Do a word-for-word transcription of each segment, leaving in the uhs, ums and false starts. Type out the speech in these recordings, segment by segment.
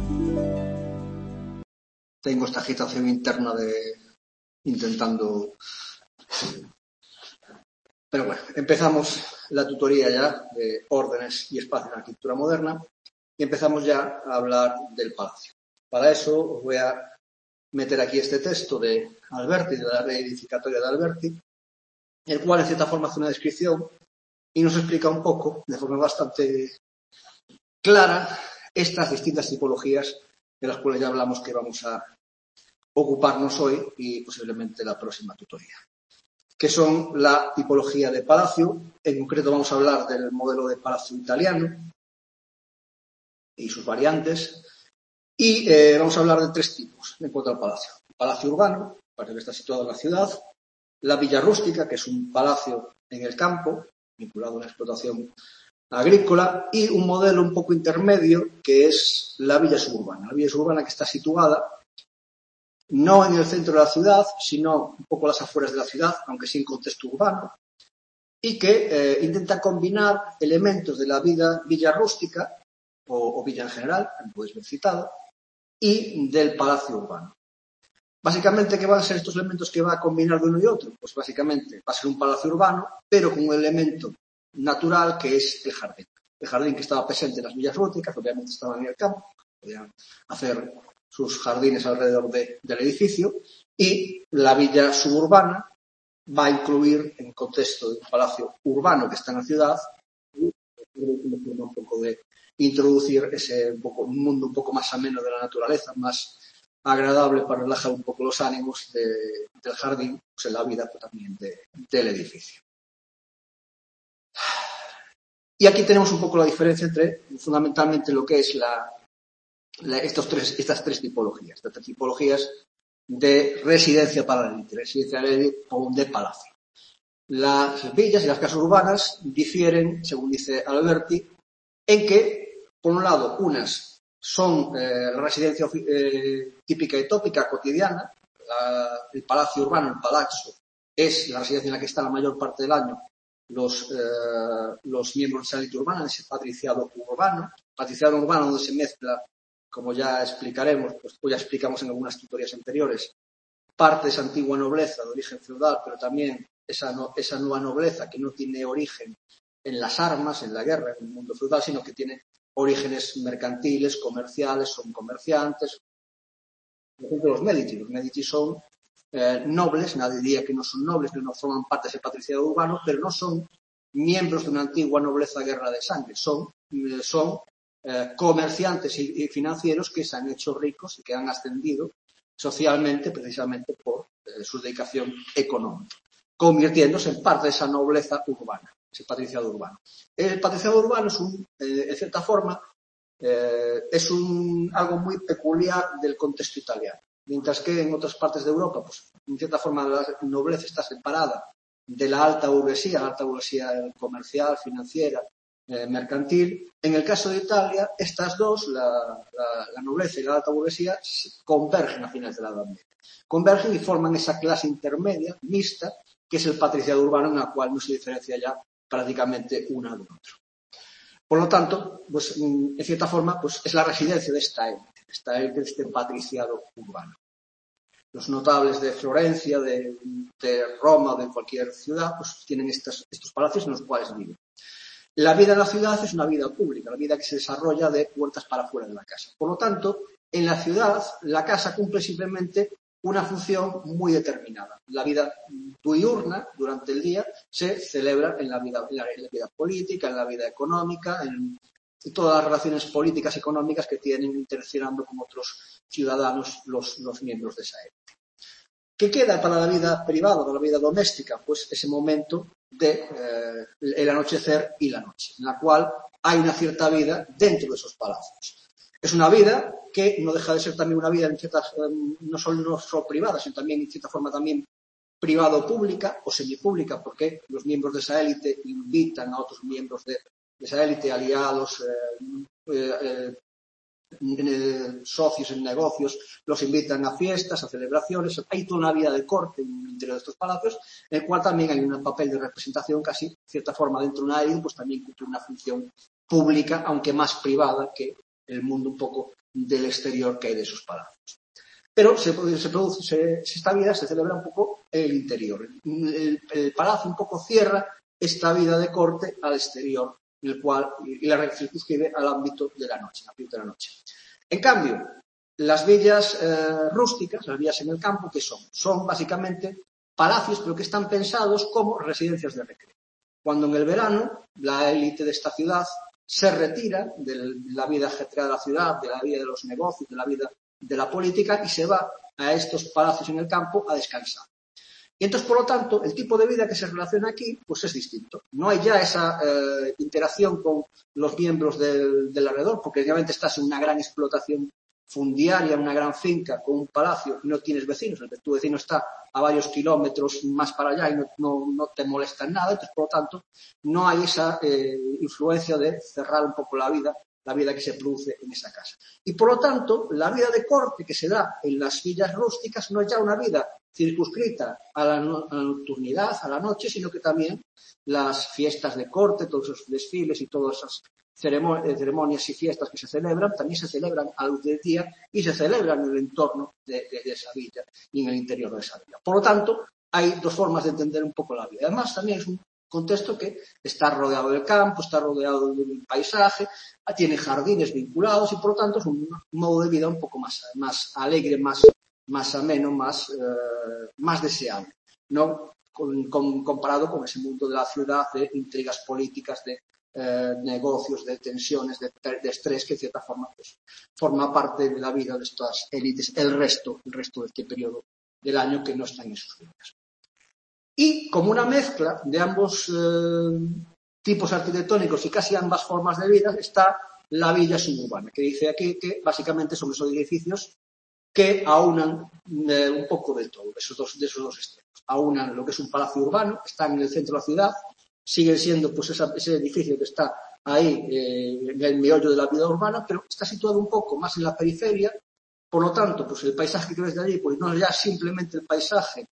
Tengo esta agitación interna de intentando... Pero bueno, empezamos la tutoría ya de órdenes y espacios en la arquitectura moderna y empezamos ya a hablar del palacio. Para eso os voy a meter aquí este texto de Alberti, de la ley edificatoria de Alberti, el cual en cierta forma hace una descripción y nos explica un poco, de forma bastante clara, estas distintas tipologías de las cuales ya hablamos que vamos a ocuparnos hoy y posiblemente la próxima tutoría, que son la tipología de palacio. En concreto vamos a hablar del modelo de palacio italiano y sus variantes, y eh, vamos a hablar de tres tipos en cuanto al palacio. El palacio urbano, para que está situado en la ciudad; la villa rústica, que es un palacio en el campo, vinculado a una explotación agrícola; y un modelo un poco intermedio, que es la villa suburbana. La villa suburbana que está situada no en el centro de la ciudad, sino un poco a las afueras de la ciudad, aunque sí en contexto urbano, y que eh, intenta combinar elementos de la vida, villa rústica, o, o villa en general, como podéis ver citado, y del palacio urbano. Básicamente, ¿qué van a ser estos elementos que va a combinar de uno y otro? Pues básicamente va a ser un palacio urbano, pero con un elemento natural que es el jardín. El jardín que estaba presente en las villas rústicas, obviamente estaban en el campo, podían hacer sus jardines alrededor de, del edificio, y la villa suburbana va a incluir, en contexto de un palacio urbano que está en la ciudad, un poco de introducir ese un, poco, un mundo un poco más ameno de la naturaleza, más agradable para relajar un poco los ánimos de, del jardín, pues en la vida pues, también de, del edificio. Y aquí tenemos un poco la diferencia entre, fundamentalmente, lo que es la La, estos tres, estas tres tipologías, estas tres tipologías de residencia para la élite, residencia para la élite o de palacio. Las villas y las casas urbanas difieren, según dice Alberti, en que, por un lado, unas son eh, la residencia eh, típica y tópica cotidiana, la, el palacio urbano, el palazzo, es la residencia en la que está la mayor parte del año los, eh, los miembros de esa élite urbana, ese patriciado urbano, patriciado urbano donde se mezcla, como ya explicaremos, pues ya explicamos en algunas tutorías anteriores, parte de esa antigua nobleza de origen feudal, pero también esa, no, esa nueva nobleza que no tiene origen en las armas, en la guerra, en el mundo feudal, sino que tiene orígenes mercantiles, comerciales, son comerciantes. Por ejemplo, los Medici. Los Medici son eh, nobles, nadie diría que no son nobles, que no forman parte de ese patriciado urbano, pero no son miembros de una antigua nobleza guerra de sangre, son, eh, son Eh, comerciantes y, y financieros que se han hecho ricos y que han ascendido socialmente precisamente por eh, su dedicación económica, convirtiéndose en parte de esa nobleza urbana, ese patriciado urbano. El patriciado urbano es un, eh, en cierta forma, eh, es un, algo muy peculiar del contexto italiano, mientras que en otras partes de Europa, pues, en cierta forma, la nobleza está separada de la alta burguesía, la alta burguesía comercial, financiera, Eh, mercantil. En el caso de Italia, estas dos, la, la, la nobleza y la alta burguesía, convergen a finales de la Edad Media. Convergen y forman esa clase intermedia, mixta, que es el patriciado urbano, en la cual no se diferencia ya prácticamente una de otra. Por lo tanto, pues, en cierta forma, pues, es la residencia de esta élite, esta élite de este patriciado urbano. Los notables de Florencia, de, de Roma, de cualquier ciudad, pues tienen estas, estos palacios en los cuales viven. La vida en la ciudad es una vida pública, la vida que se desarrolla de puertas para fuera de la casa. Por lo tanto, en la ciudad, la casa cumple simplemente una función muy determinada. La vida diurna, durante el día, se celebra en la vida, en la, en la vida política, en la vida económica, en, en todas las relaciones políticas y económicas que tienen interaccionando con otros ciudadanos los, los miembros de esa élite. ¿Qué queda para la vida privada, para la vida doméstica? Pues ese momento de eh, el anochecer y la noche, en la cual hay una cierta vida dentro de esos palacios. Es una vida que no deja de ser también una vida en ciertas, eh, no, solo, no solo privada, sino también en cierta forma también privada o pública o semipública, porque los miembros de esa élite invitan a otros miembros de, de esa élite, aliados, eh, eh, eh, socios en negocios, los invitan a fiestas, a celebraciones. Hay toda una vida de corte en el interior de estos palacios, en el cual también hay un papel de representación casi, de cierta forma, dentro de una élite, pues también cumple una función pública, aunque más privada que el mundo un poco del exterior que hay de esos palacios. Pero se, se produce, se, esta vida se celebra un poco en el interior. El, el palacio un poco cierra esta vida de corte al exterior, el cual, y la circunscribe al ámbito de la noche, al ámbito de la noche. En cambio, las villas eh, rústicas, las villas en el campo, ¿qué son? Son básicamente palacios, pero que están pensados como residencias de recreo. Cuando en el verano la élite de esta ciudad se retira de la vida ajetreada de la ciudad, de la vida de los negocios, de la vida de la política y se va a estos palacios en el campo a descansar. Y entonces, por lo tanto, el tipo de vida que se relaciona aquí pues es distinto. No hay ya esa eh, interacción con los miembros del, del alrededor, porque obviamente estás en una gran explotación fundiaria, una gran finca con un palacio y no tienes vecinos. El, tu vecino está a varios kilómetros más para allá y no, no, no te molesta en nada. Entonces, por lo tanto, no hay esa eh, influencia de cerrar un poco la vida, la vida que se produce en esa casa. Y por lo tanto, la vida de corte que se da en las villas rústicas no es ya una vida circunscrita a la, no, a la nocturnidad, a la noche, sino que también las fiestas de corte, todos esos desfiles y todas esas ceremonias y fiestas que se celebran, también se celebran a luz del día y se celebran en el entorno de, de, de esa villa y en el interior de esa villa. Por lo tanto, hay dos formas de entender un poco la vida. Además, también es un contexto que está rodeado del campo, está rodeado del paisaje, tiene jardines vinculados y por lo tanto es un modo de vida un poco más, más alegre, más, más ameno, más, eh, más deseable, ¿no? Con, con, comparado con ese mundo de la ciudad de intrigas políticas, de eh, negocios, de tensiones, de, de estrés que de cierta forma pues, forma parte de la vida de estas élites, el resto, el resto de este periodo del año que no están en sus vidas. Y como una mezcla de ambos eh, tipos arquitectónicos y casi ambas formas de vida está la villa suburbana, que dice aquí que básicamente son esos edificios que aunan eh, un poco de todo, de esos, dos, de esos dos extremos. Aunan lo que es un palacio urbano, están en el centro de la ciudad, siguen siendo pues esa, ese edificio que está ahí eh, en el meollo de la vida urbana, pero está situado un poco más en la periferia, por lo tanto, pues el paisaje que ves de allí, pues no es ya simplemente el paisaje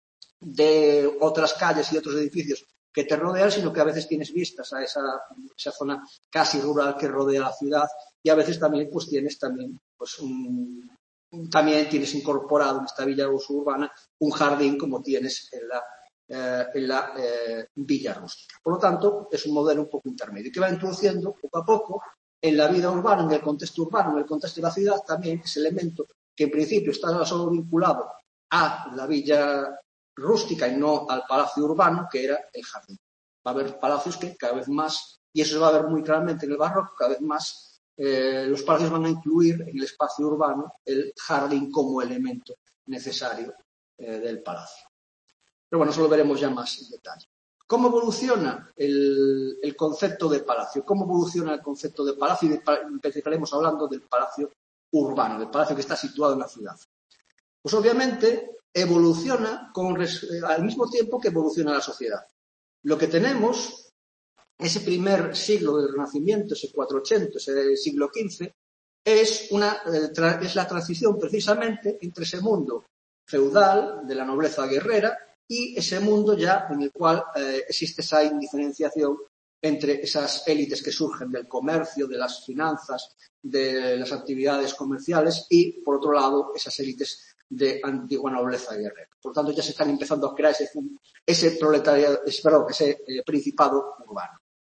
de otras calles y otros edificios que te rodean, sino que a veces tienes vistas a esa, esa zona casi rural que rodea la ciudad y a veces también pues tienes también pues un, también tienes incorporado en esta villa urbana un jardín como tienes en la, eh, en la eh, villa rústica. Por lo tanto, es un modelo un poco intermedio que va introduciendo poco a poco en la vida urbana, en el contexto urbano, en el contexto de la ciudad, también ese elemento que en principio está solo vinculado a la villa rústica y no al palacio urbano, que era el jardín. Va a haber palacios que cada vez más, y eso se va a ver muy claramente en el barroco, cada vez más eh, los palacios van a incluir en el espacio urbano el jardín como elemento necesario eh, del palacio. Pero bueno, eso lo veremos ya más en detalle. ¿Cómo evoluciona el, el concepto de palacio? ¿Cómo evoluciona el concepto de palacio? Y empezaremos hablando del palacio urbano, del palacio que está situado en la ciudad. Pues obviamente evoluciona con, al mismo tiempo que evoluciona la sociedad. Lo que tenemos, ese primer siglo del Renacimiento, ese cuatrocientos ochenta, ese siglo quince, es, una, es la transición precisamente entre ese mundo feudal de la nobleza guerrera y ese mundo ya en el cual eh, existe esa indiferenciación entre esas élites que surgen del comercio, de las finanzas, de las actividades comerciales y, por otro lado, esas élites de antigua nobleza guerrera. Por lo tanto, ya se están empezando a crear ese, ese proletariado, ese, perdón, ese eh, principado urbano.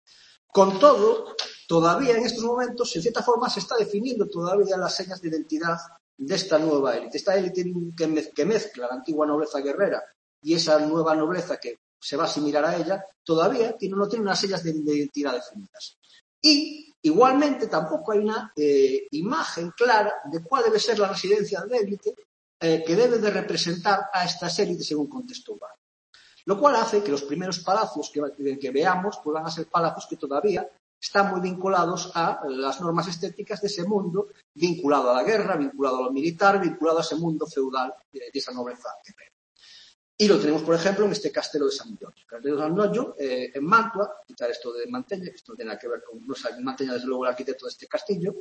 Con todo, todavía en estos momentos, en cierta forma, se está definiendo todavía las señas de identidad de esta nueva élite. Esta élite que, mez, que mezcla la antigua nobleza guerrera y esa nueva nobleza que se va a asimilar a ella, todavía tiene, no tiene unas señas de, de identidad definidas. Y, igualmente, tampoco hay una eh, imagen clara de cuál debe ser la residencia de la élite eh, que debe de representar a estas élites en un contexto urbano. Lo cual hace que los primeros palacios que, que veamos pues van a ser palacios que todavía están muy vinculados a las normas estéticas de ese mundo, vinculado a la guerra, vinculado a lo militar, vinculado a ese mundo feudal de, de esa nobleza guerrera. Y lo tenemos, por ejemplo, en este castelo de San Millón. El castelo de San Millón, eh, en Mantua, quitar esto de Manteña, que esto no tiene nada que ver con, no sé, Manteña desde luego el arquitecto de este castillo,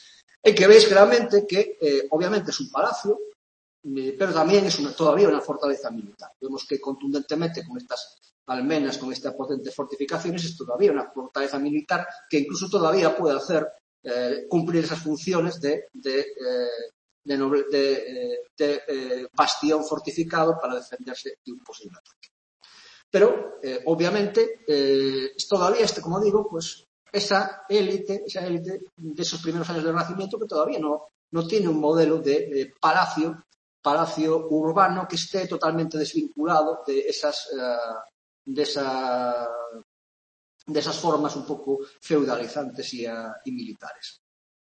en que veis claramente que, eh, obviamente, es un palacio, eh, pero también es una, todavía una fortaleza militar. Vemos que contundentemente con estas almenas, con estas potentes fortificaciones, es todavía una fortaleza militar que incluso todavía puede hacer eh, cumplir esas funciones de, de, eh, de, noble, de, de, de eh, bastión fortificado para defenderse de un posible ataque. Pero, eh, obviamente, eh, todavía, este, como digo, pues esa élite, esa élite de esos primeros años del Renacimiento que todavía no, no tiene un modelo de eh, palacio, palacio urbano que esté totalmente desvinculado de esas, uh, de, esa, de esas formas un poco feudalizantes y, uh, y militares.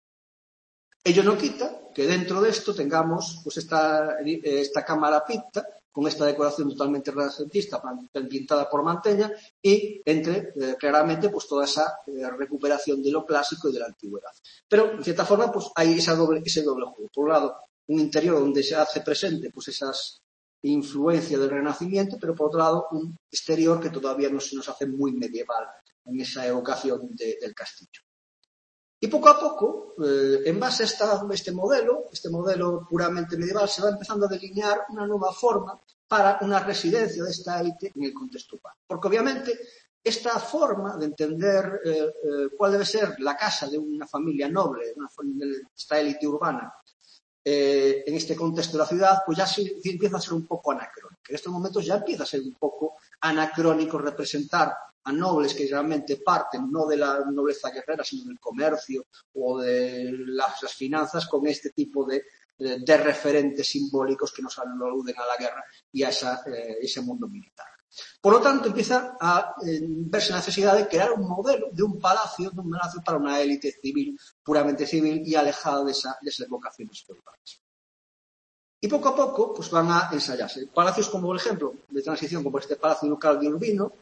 Ello no quita que dentro de esto tengamos pues esta, esta cámara picta con esta decoración totalmente renacentista pintada por Mantegna y entre eh, claramente pues toda esa eh, recuperación de lo clásico y de la antigüedad. Pero en cierta forma pues hay esa doble, ese doble juego. Por un lado, un interior donde se hace presente pues esas influencias del Renacimiento, pero por otro lado un exterior que todavía no se nos hace muy medieval en esa evocación de, del castillo. Y poco a poco, eh, en base a esta, este modelo, este modelo puramente medieval, se va empezando a delinear una nueva forma para una residencia de esta élite en el contexto urbano. Porque obviamente esta forma de entender eh, eh, cuál debe ser la casa de una familia noble, de, una, de esta élite urbana, eh, en este contexto de la ciudad, pues ya se, empieza a ser un poco anacrónico. En estos momentos ya empieza a ser un poco anacrónico representar a nobles que realmente parten no de la nobleza guerrera, sino del comercio o de las, las finanzas, con este tipo de, de, de referentes simbólicos que nos aluden a la guerra y a esa, eh, ese mundo militar. Por lo tanto, empieza a eh, verse la necesidad de crear un modelo de un palacio, de un palacio para una élite civil, puramente civil y alejada de, esa, de esas vocaciones feudales. Y poco a poco pues van a ensayarse. Palacios como, por ejemplo, de transición, como este Palacio Ducal de Urbino,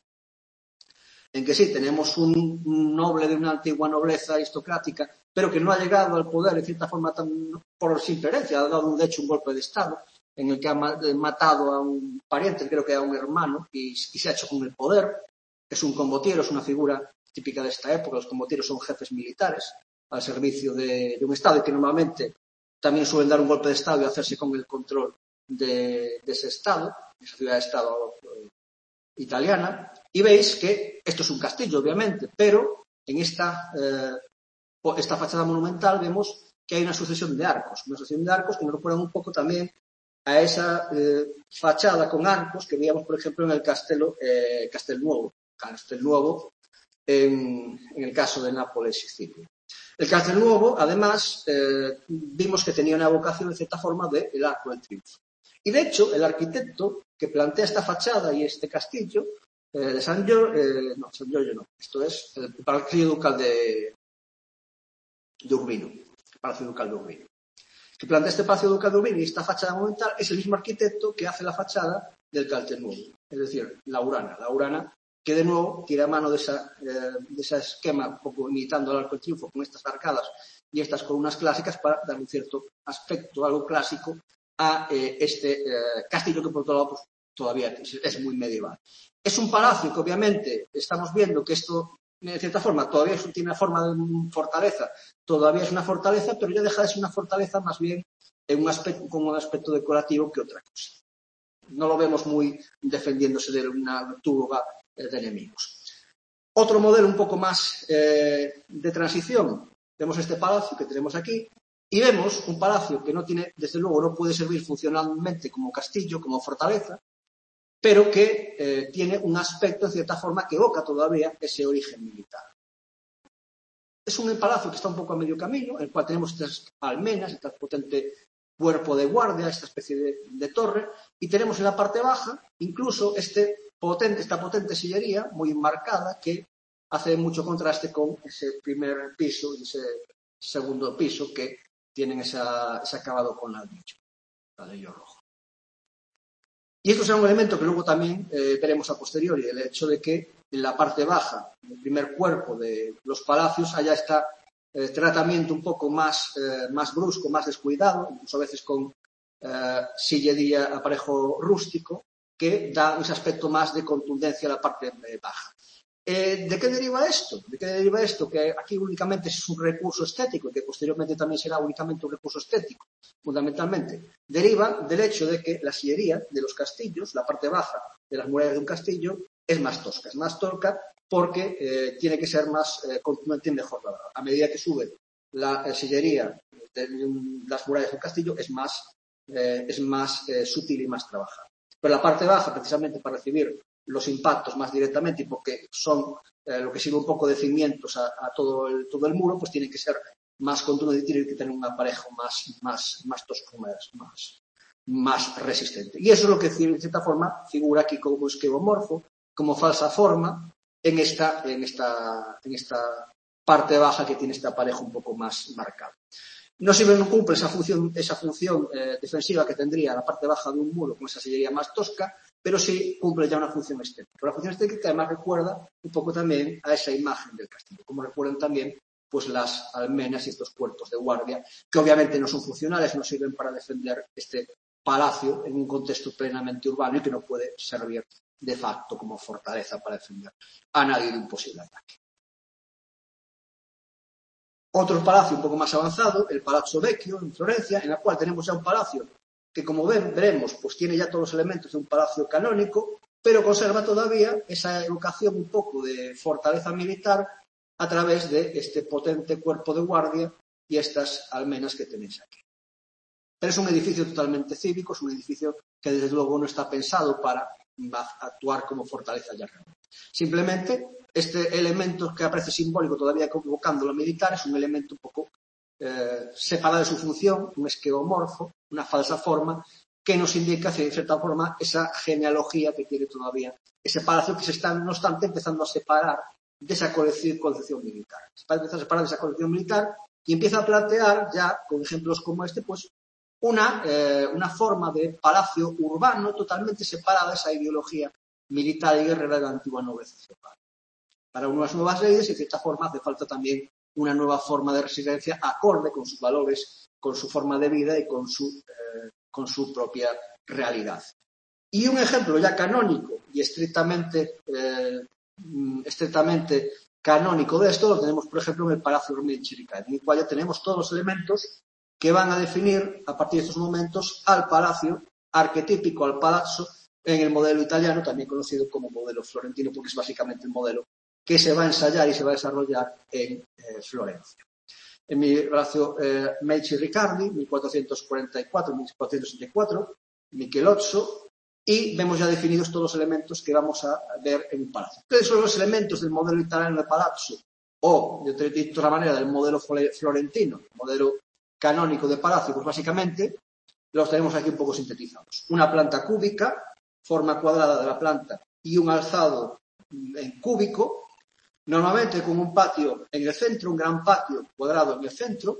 en que sí, tenemos un, un noble de una antigua nobleza aristocrática, pero que no ha llegado al poder, de cierta forma, tan, por simple herencia, ha dado, de hecho, un golpe de Estado, en el que ha matado a un pariente, creo que a un hermano, y, y se ha hecho con el poder. Es un combotiero, es una figura típica de esta época. Los combotieros son jefes militares al servicio de, de un Estado y que normalmente también suelen dar un golpe de Estado y hacerse con el control de, de ese Estado, de esa ciudad de Estado eh, italiana. Y veis que esto es un castillo, obviamente, pero en esta, eh, esta fachada monumental vemos que hay una sucesión de arcos, una sucesión de arcos que nos recuerdan un poco también a esa eh, fachada con arcos que veíamos, por ejemplo, en el Castelo, eh, Castelnuovo, Castelnuovo en, en el caso de Nápoles y Sicilia. El Castelnuovo, además, eh, vimos que tenía una vocación, de cierta forma, del Arco del Triunfo. Y, de hecho, el arquitecto que plantea esta fachada y este castillo eh, de San Giorgio, eh, no, San Giorgio no, esto es el Palacio Ducal de, de Urbino, el Palacio Ducal de Urbino. Que plantea este Palacio Ducal de Urbino y esta fachada monumental es el mismo arquitecto que hace la fachada del Castelnuovo, es decir, la Urana, la Urana que de nuevo tira mano de, esa, eh, de ese esquema, un poco imitando el Arco del Triunfo, con estas arcadas y estas columnas clásicas para dar un cierto aspecto, algo clásico, a eh, este eh, castillo que por otro lado pues, todavía es, es muy medieval. Es un palacio que obviamente estamos viendo que esto, de cierta forma, todavía es, tiene la forma de una fortaleza, todavía es una fortaleza, pero ya deja de ser una fortaleza más bien en un aspecto, con un aspecto decorativo que otra cosa. No lo vemos muy defendiéndose de una túboga eh, de enemigos. Otro modelo un poco más eh, de transición, vemos este palacio que tenemos aquí, y vemos un palacio que no tiene, desde luego, no puede servir funcionalmente como castillo, como fortaleza, pero que eh, tiene un aspecto, en cierta forma, que evoca todavía ese origen militar. Es un palacio que está un poco a medio camino, en el cual tenemos estas almenas, este potente cuerpo de guardia, esta especie de, de torre, y tenemos en la parte baja incluso este potente, esta potente sillería muy marcada que hace mucho contraste con ese primer piso y ese segundo piso que tienen esa, ese acabado con ladrillo, ladrillo rojo. Y esto será un elemento que luego también eh, veremos a posteriori, el hecho de que en la parte baja, en el primer cuerpo de los palacios, haya este eh, tratamiento un poco más, eh, más brusco, más descuidado, incluso a veces con eh, sillería, aparejo rústico, que da ese aspecto más de contundencia a la parte eh, baja. Eh, ¿De qué deriva esto? ¿De qué deriva esto? Que aquí únicamente es un recurso estético y que posteriormente también será únicamente un recurso estético, fundamentalmente. Deriva del hecho de que la sillería de los castillos, la parte baja de las murallas de un castillo, es más tosca. Es más tosca porque eh, tiene que ser más eh, contundente y mejor labrada. A medida que sube la eh, sillería de, de las murallas del castillo es más, eh, es más eh, sutil y más trabajada. Pero la parte baja, precisamente para recibir los impactos más directamente y porque son eh, lo que sirve un poco de cimientos a, a todo, el, todo el muro, pues tiene que ser más contundente y tiene que tener un aparejo más, más, más tosco, más, más, más resistente. Y eso es lo que, de cierta forma, figura aquí como esquemomorfo, como falsa forma, en esta, en esta, en esta parte baja que tiene este aparejo un poco más marcado. No siempre no cumple esa función, esa función eh, defensiva que tendría la parte baja de un muro con esa sillería más tosca, pero sí cumple ya una función estética. Pero la función estética además recuerda un poco también a esa imagen del castillo, como recuerdan también pues las almenas y estos cuerpos de guardia, que obviamente no son funcionales, no sirven para defender este palacio en un contexto plenamente urbano y que no puede servir de facto como fortaleza para defender a nadie de un posible ataque. Otro palacio un poco más avanzado, el Palazzo Vecchio en Florencia, en la cual tenemos ya un palacio que, como ven, veremos, pues tiene ya todos los elementos de un palacio canónico, pero conserva todavía esa evocación un poco de fortaleza militar a través de este potente cuerpo de guardia y estas almenas que tenéis aquí. Pero es un edificio totalmente cívico, es un edificio que desde luego no está pensado para actuar como fortaleza ya real. Simplemente este elemento que aparece simbólico todavía evocando lo militar es un elemento un poco eh, separado de su función, un esquemomorfo, una falsa forma que nos indica, de cierta forma, esa genealogía que tiene todavía ese palacio que se está, no obstante, empezando a separar de esa concepción militar. Se empieza a separar de esa concepción militar y empieza a plantear, ya con ejemplos como este, pues una, eh, una forma de palacio urbano totalmente separada de esa ideología militar y guerrera de la antigua nobleza feudal. Para unas nuevas leyes, y de cierta forma, hace falta también una nueva forma de residencia acorde con sus valores, con su forma de vida y con su, eh, con su propia realidad. Y un ejemplo ya canónico y estrictamente, eh, estrictamente canónico de esto lo tenemos, por ejemplo, en el Palacio Ormei-Chiricahua, en el cual ya tenemos todos los elementos que van a definir, a partir de estos momentos, al palacio arquetípico, al palazzo, en el modelo italiano, también conocido como modelo florentino, porque es básicamente el modelo que se va a ensayar y se va a desarrollar en eh, Florencia. En mi Palacio eh, Medici Riccardi, mil cuatrocientos cuarenta y cuatro a mil cuatrocientos sesenta y cuatro, Michelozzo, y vemos ya definidos todos los elementos que vamos a ver en un palacio. ¿Cuáles son los elementos del modelo italiano de palazzo? O, de otra manera, del modelo florentino, el modelo canónico de palacio, pues básicamente los tenemos aquí un poco sintetizados. Una planta cúbica, forma cuadrada de la planta y un alzado en cúbico, normalmente con un patio en el centro, un gran patio cuadrado en el centro,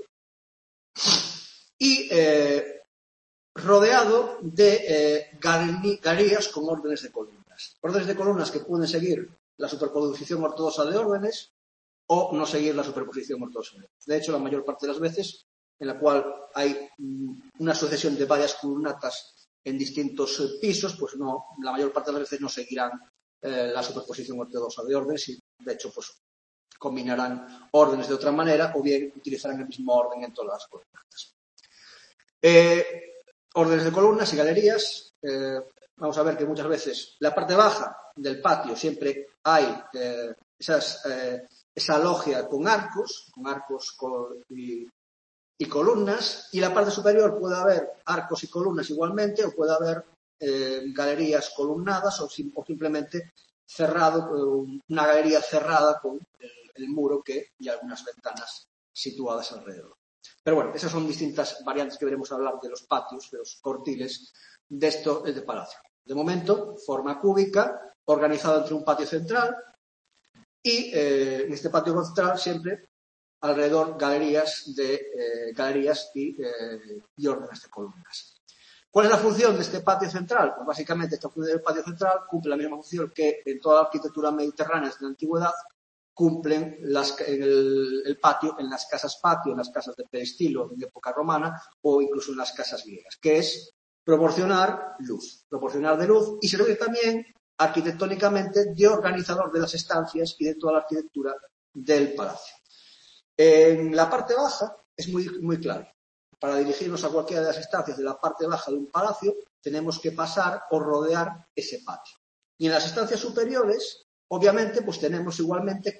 y eh, rodeado de eh, galerías con órdenes de columnas. Órdenes de columnas que pueden seguir la superposición ortodoxa de órdenes o no seguir la superposición ortodoxa de órdenes. De hecho, la mayor parte de las veces en la cual hay una sucesión de varias columnatas en distintos eh, pisos, pues no, la mayor parte de las veces no seguirán eh, la superposición ortodoxa de órdenes y, de hecho, pues combinarán órdenes de otra manera o bien utilizarán el mismo orden en todas las columnatas. Eh, órdenes de columnas y galerías. Eh, vamos a ver que muchas veces la parte baja del patio siempre hay eh, esas, eh, esa logia con arcos, con arcos con, y y columnas, y la parte superior puede haber arcos y columnas igualmente, o puede haber eh, galerías columnadas o, sim o simplemente cerrado, una galería cerrada con el, el muro que, y algunas ventanas situadas alrededor. Pero bueno, esas son distintas variantes que veremos hablar de los patios, de los cortiles de esto de palacio. De momento, forma cúbica, organizada entre un patio central y eh, en este patio central siempre alrededor galerías, de, eh, galerías y, eh, y órdenes de columnas. ¿Cuál es la función de este patio central? Pues básicamente esta función del patio central cumple la misma función que en toda la arquitectura mediterránea desde la antigüedad cumplen las, en el, el patio en las casas patio, en las casas de peristilo de época romana o incluso en las casas griegas, que es proporcionar luz, proporcionar de luz y servir también arquitectónicamente de organizador de las estancias y de toda la arquitectura del palacio. En la parte baja es muy, muy claro. Para dirigirnos a cualquiera de las estancias de la parte baja de un palacio, tenemos que pasar o rodear ese patio. Y en las estancias superiores, obviamente, pues tenemos igualmente que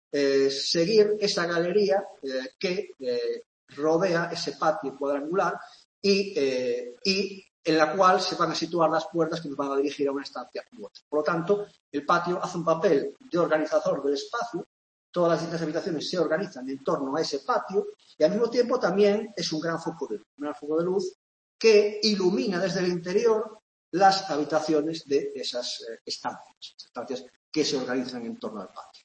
eh, seguir esa galería eh, que eh, rodea ese patio cuadrangular y, eh, y en la cual se van a situar las puertas que nos van a dirigir a una estancia u otra. Por lo tanto, el patio hace un papel de organizador del espacio, todas las distintas habitaciones se organizan en torno a ese patio y al mismo tiempo también es un gran foco de luz, un gran foco de luz que ilumina desde el interior las habitaciones de esas eh, estancias, estancias que se organizan en torno al patio.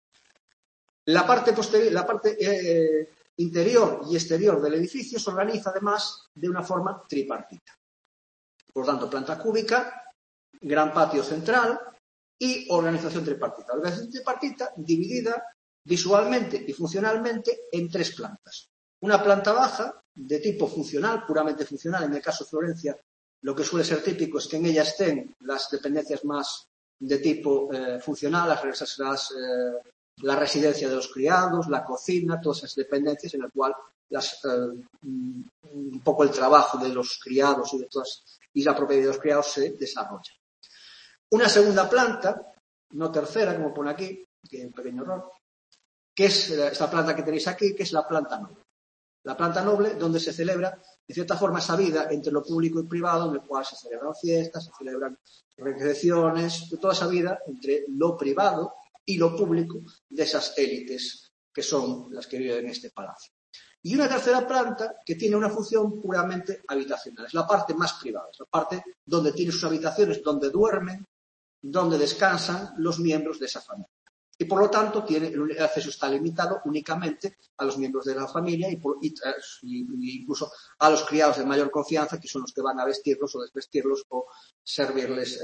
La parte, posterior, la parte eh, interior y exterior del edificio se organiza además de una forma tripartita. Por lo tanto, planta cúbica, gran patio central y organización tripartita. Organización tripartita dividida visualmente y funcionalmente en tres plantas. Una planta baja de tipo funcional, puramente funcional. En el caso de Florencia, lo que suele ser típico es que en ella estén las dependencias más de tipo eh, funcional, las, las, eh, la residencia de los criados, la cocina, todas esas dependencias en las cuales las, eh, un poco el trabajo de los criados y de todas y la propiedad de los criados se desarrolla. Una segunda planta, no tercera, como pone aquí, que hay un pequeño error, que es esta planta que tenéis aquí, que es la planta noble. La planta noble, donde se celebra, de cierta forma, esa vida entre lo público y privado, en el cual se celebran fiestas, se celebran recreaciones, toda esa vida entre lo privado y lo público de esas élites que son las que viven en este palacio. Y una tercera planta que tiene una función puramente habitacional. Es la parte más privada, es la parte donde tiene sus habitaciones, donde duermen, donde descansan los miembros de esa familia. Y por lo tanto, tiene, el acceso está limitado únicamente a los miembros de la familia y, por, y, y incluso a los criados de mayor confianza, que son los que van a vestirlos o desvestirlos o servirles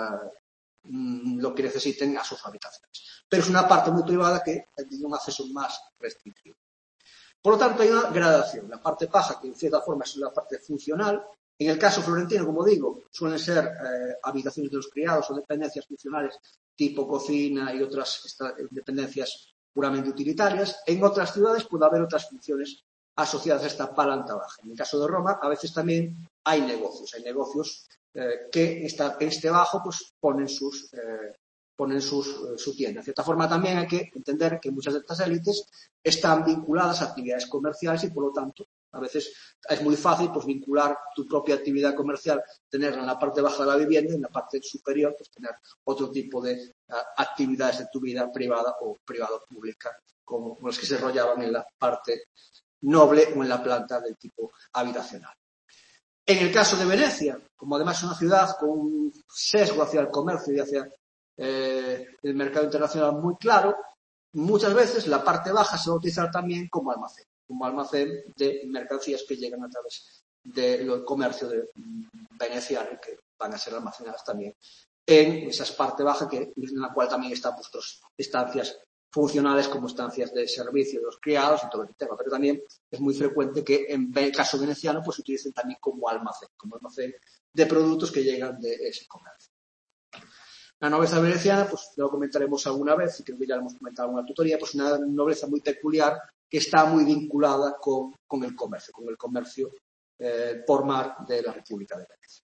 eh, lo que necesiten a sus habitaciones. Pero es una parte muy privada que tiene un acceso más restringido. Por lo tanto, hay una gradación. La parte baja, que en cierta forma es la parte funcional. En el caso florentino, como digo, suelen ser eh, habitaciones de los criados o dependencias funcionales tipo cocina y otras esta, dependencias puramente utilitarias. En otras ciudades puede haber otras funciones asociadas a esta planta baja. En el caso de Roma, a veces también hay negocios. Hay negocios eh, que esta, en este bajo pues, ponen sus... Eh, ponen sus, eh, su tienda. De cierta forma también hay que entender que muchas de estas élites están vinculadas a actividades comerciales y por lo tanto a veces es muy fácil pues vincular tu propia actividad comercial, tenerla en la parte baja de la vivienda y en la parte superior pues tener otro tipo de uh, actividades de tu vida privada o privado-pública como los que se desarrollaban en la parte noble o en la planta del tipo habitacional. En el caso de Venecia, como además es una ciudad con un sesgo hacia el comercio y hacia Eh, el mercado internacional muy claro, muchas veces la parte baja se va a utilizar también como almacén, como almacén de mercancías que llegan a través del comercio de veneciano y que van a ser almacenadas también en esa parte baja que, en la cual también están vuestras estancias funcionales como estancias de servicio de los criados y todo el tema, pero también es muy frecuente que en el caso veneciano pues se utilicen también como almacén, como almacén de productos que llegan de ese comercio. La nobleza veneciana, pues lo comentaremos alguna vez, y creo que ya lo hemos comentado en una tutoría, pues una nobleza muy peculiar que está muy vinculada con, con el comercio, con el comercio eh, por mar de la República de Venecia.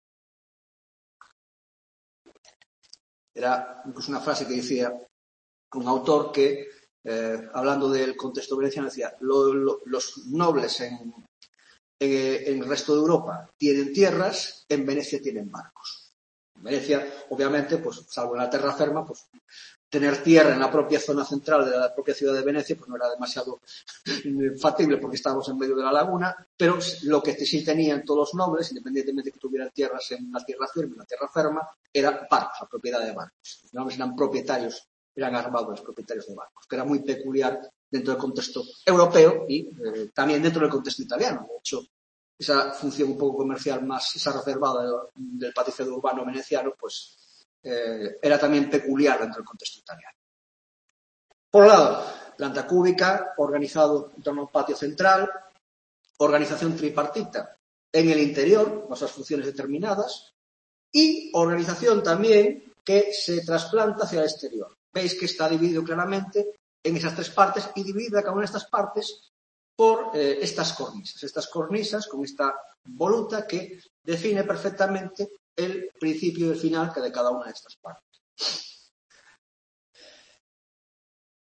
Era incluso una frase que decía un autor que, eh, hablando del contexto veneciano, decía, lo, lo, los nobles en, en, en el resto de Europa tienen tierras, en Venecia tienen barcos. Venecia, obviamente, pues salvo en la terraferma, pues tener tierra en la propia zona central de la propia ciudad de Venecia, pues no era demasiado factible porque estábamos en medio de la laguna, pero lo que sí tenían todos los nobles, independientemente de que tuvieran tierras en la tierra firme, en la terra ferma, era barcos, la propiedad de barcos. Los nobles eran propietarios, eran armadores, propietarios de barcos, que era muy peculiar dentro del contexto europeo y eh, también dentro del contexto italiano. De hecho, esa función un poco comercial más, esa reservada del, del patricio urbano veneciano, pues eh, era también peculiar dentro del contexto italiano. Por un lado, planta cúbica, organizado en torno a un patio central, organización tripartita en el interior, con esas funciones determinadas, y organización también que se trasplanta hacia el exterior. Veis que está dividido claramente en esas tres partes y dividida cada una de estas partes por eh, estas cornisas, estas cornisas con esta voluta que define perfectamente el principio y el final de cada una de estas partes.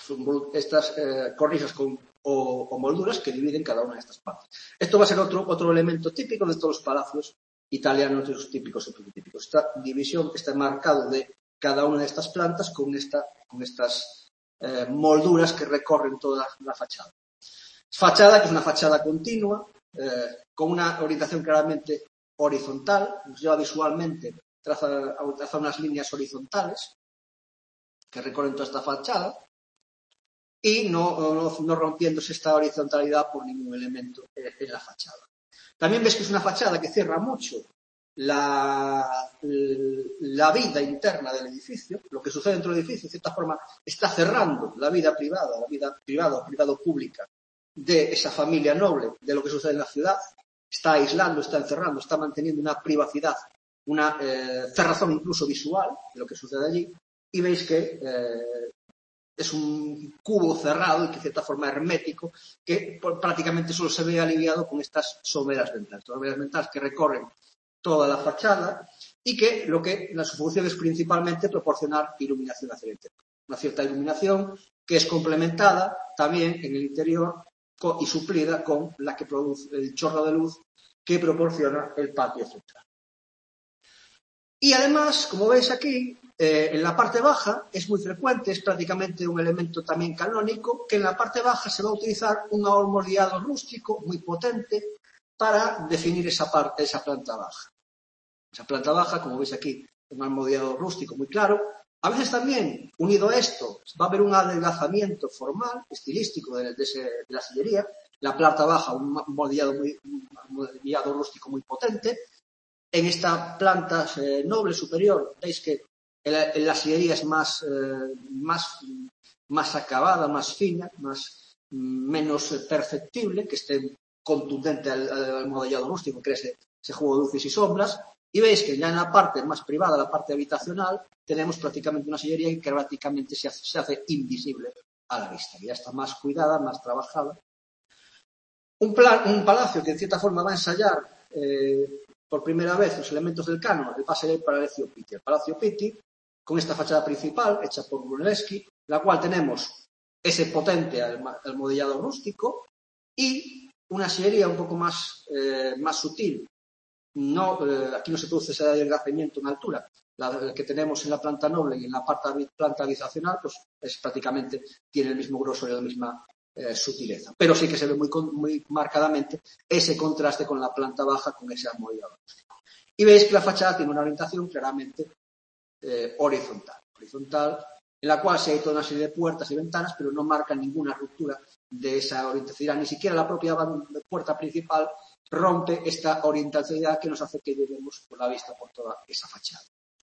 estas eh, cornisas con, o, o molduras que dividen cada una de estas partes. Esto va a ser otro, otro elemento típico de todos los palacios italianos, de los típicos y prototípicos. Esta división, este marcado de cada una de estas plantas con, esta, con estas eh, molduras que recorren toda la fachada. Fachada, que es una fachada continua, eh, con una orientación claramente horizontal, nos lleva visualmente traza, a trazar unas líneas horizontales que recorren toda esta fachada y no, no, no rompiéndose esta horizontalidad por ningún elemento en la fachada. También ves que es una fachada que cierra mucho la, la vida interna del edificio. Lo que sucede dentro del edificio, de cierta forma, está cerrando la vida privada, la vida privada o privado-pública de esa familia noble, de lo que sucede en la ciudad. Está aislando, está encerrando, está manteniendo una privacidad, una eh, cerrazón incluso visual de lo que sucede allí. Y veis que eh, es un cubo cerrado y que de cierta forma hermético, que prácticamente solo se ve aliviado con estas sombreras ventanas. Sombreras ventanas que recorren toda la fachada y que lo que la su función es principalmente proporcionar iluminación hacia el interior. Una cierta iluminación que es complementada también en el interior con, y suplida con la que produce el chorro de luz que proporciona el patio central. Y además, como veis aquí, eh, en la parte baja es muy frecuente, es prácticamente un elemento también canónico, que en la parte baja se va a utilizar un ahormoleado rústico muy potente para definir esa parte, esa planta baja. Esa planta baja, como veis aquí, un ahormoleado rústico muy claro. A veces también, unido a esto, va a haber un adelgazamiento formal, estilístico de, de, ese, de la sillería. La planta baja, un moldeado muy, un moldeado rústico muy potente. En esta planta eh, noble superior, veis que en la sillería es más, eh, más, más acabada, más fina, más, menos perceptible, que esté contundente al, al modellado rústico, que es ese, ese juego de luces y sombras. Y veis que ya en la parte más privada, la parte habitacional, tenemos prácticamente una sillería que prácticamente se hace, se hace invisible a la vista, que ya está más cuidada, más trabajada. Un, plan, un palacio que en cierta forma va a ensayar eh, por primera vez los elementos del canon, va a ser el Palacio Pitti. El Palacio Pitti, con esta fachada principal, hecha por Brunelleschi, la cual tenemos ese potente almohadillado rústico y una sillería un poco más, eh, más sutil. No, eh, aquí no se produce ese adelgazamiento en altura. La, la que tenemos en la planta noble y en la parte, planta habitacional, pues es prácticamente, tiene el mismo grosor y la misma eh, sutileza. Pero sí que se ve muy, muy marcadamente ese contraste con la planta baja, con ese almohadillado rústico. Y veis que la fachada tiene una orientación claramente eh, horizontal. Horizontal, en la cual sí hay toda una serie de puertas y ventanas, pero no marca ninguna ruptura de esa orientación. Ni siquiera la propia puerta principal rompe esta orientacionalidad que nos hace que llevemos por la vista por toda esa fachada.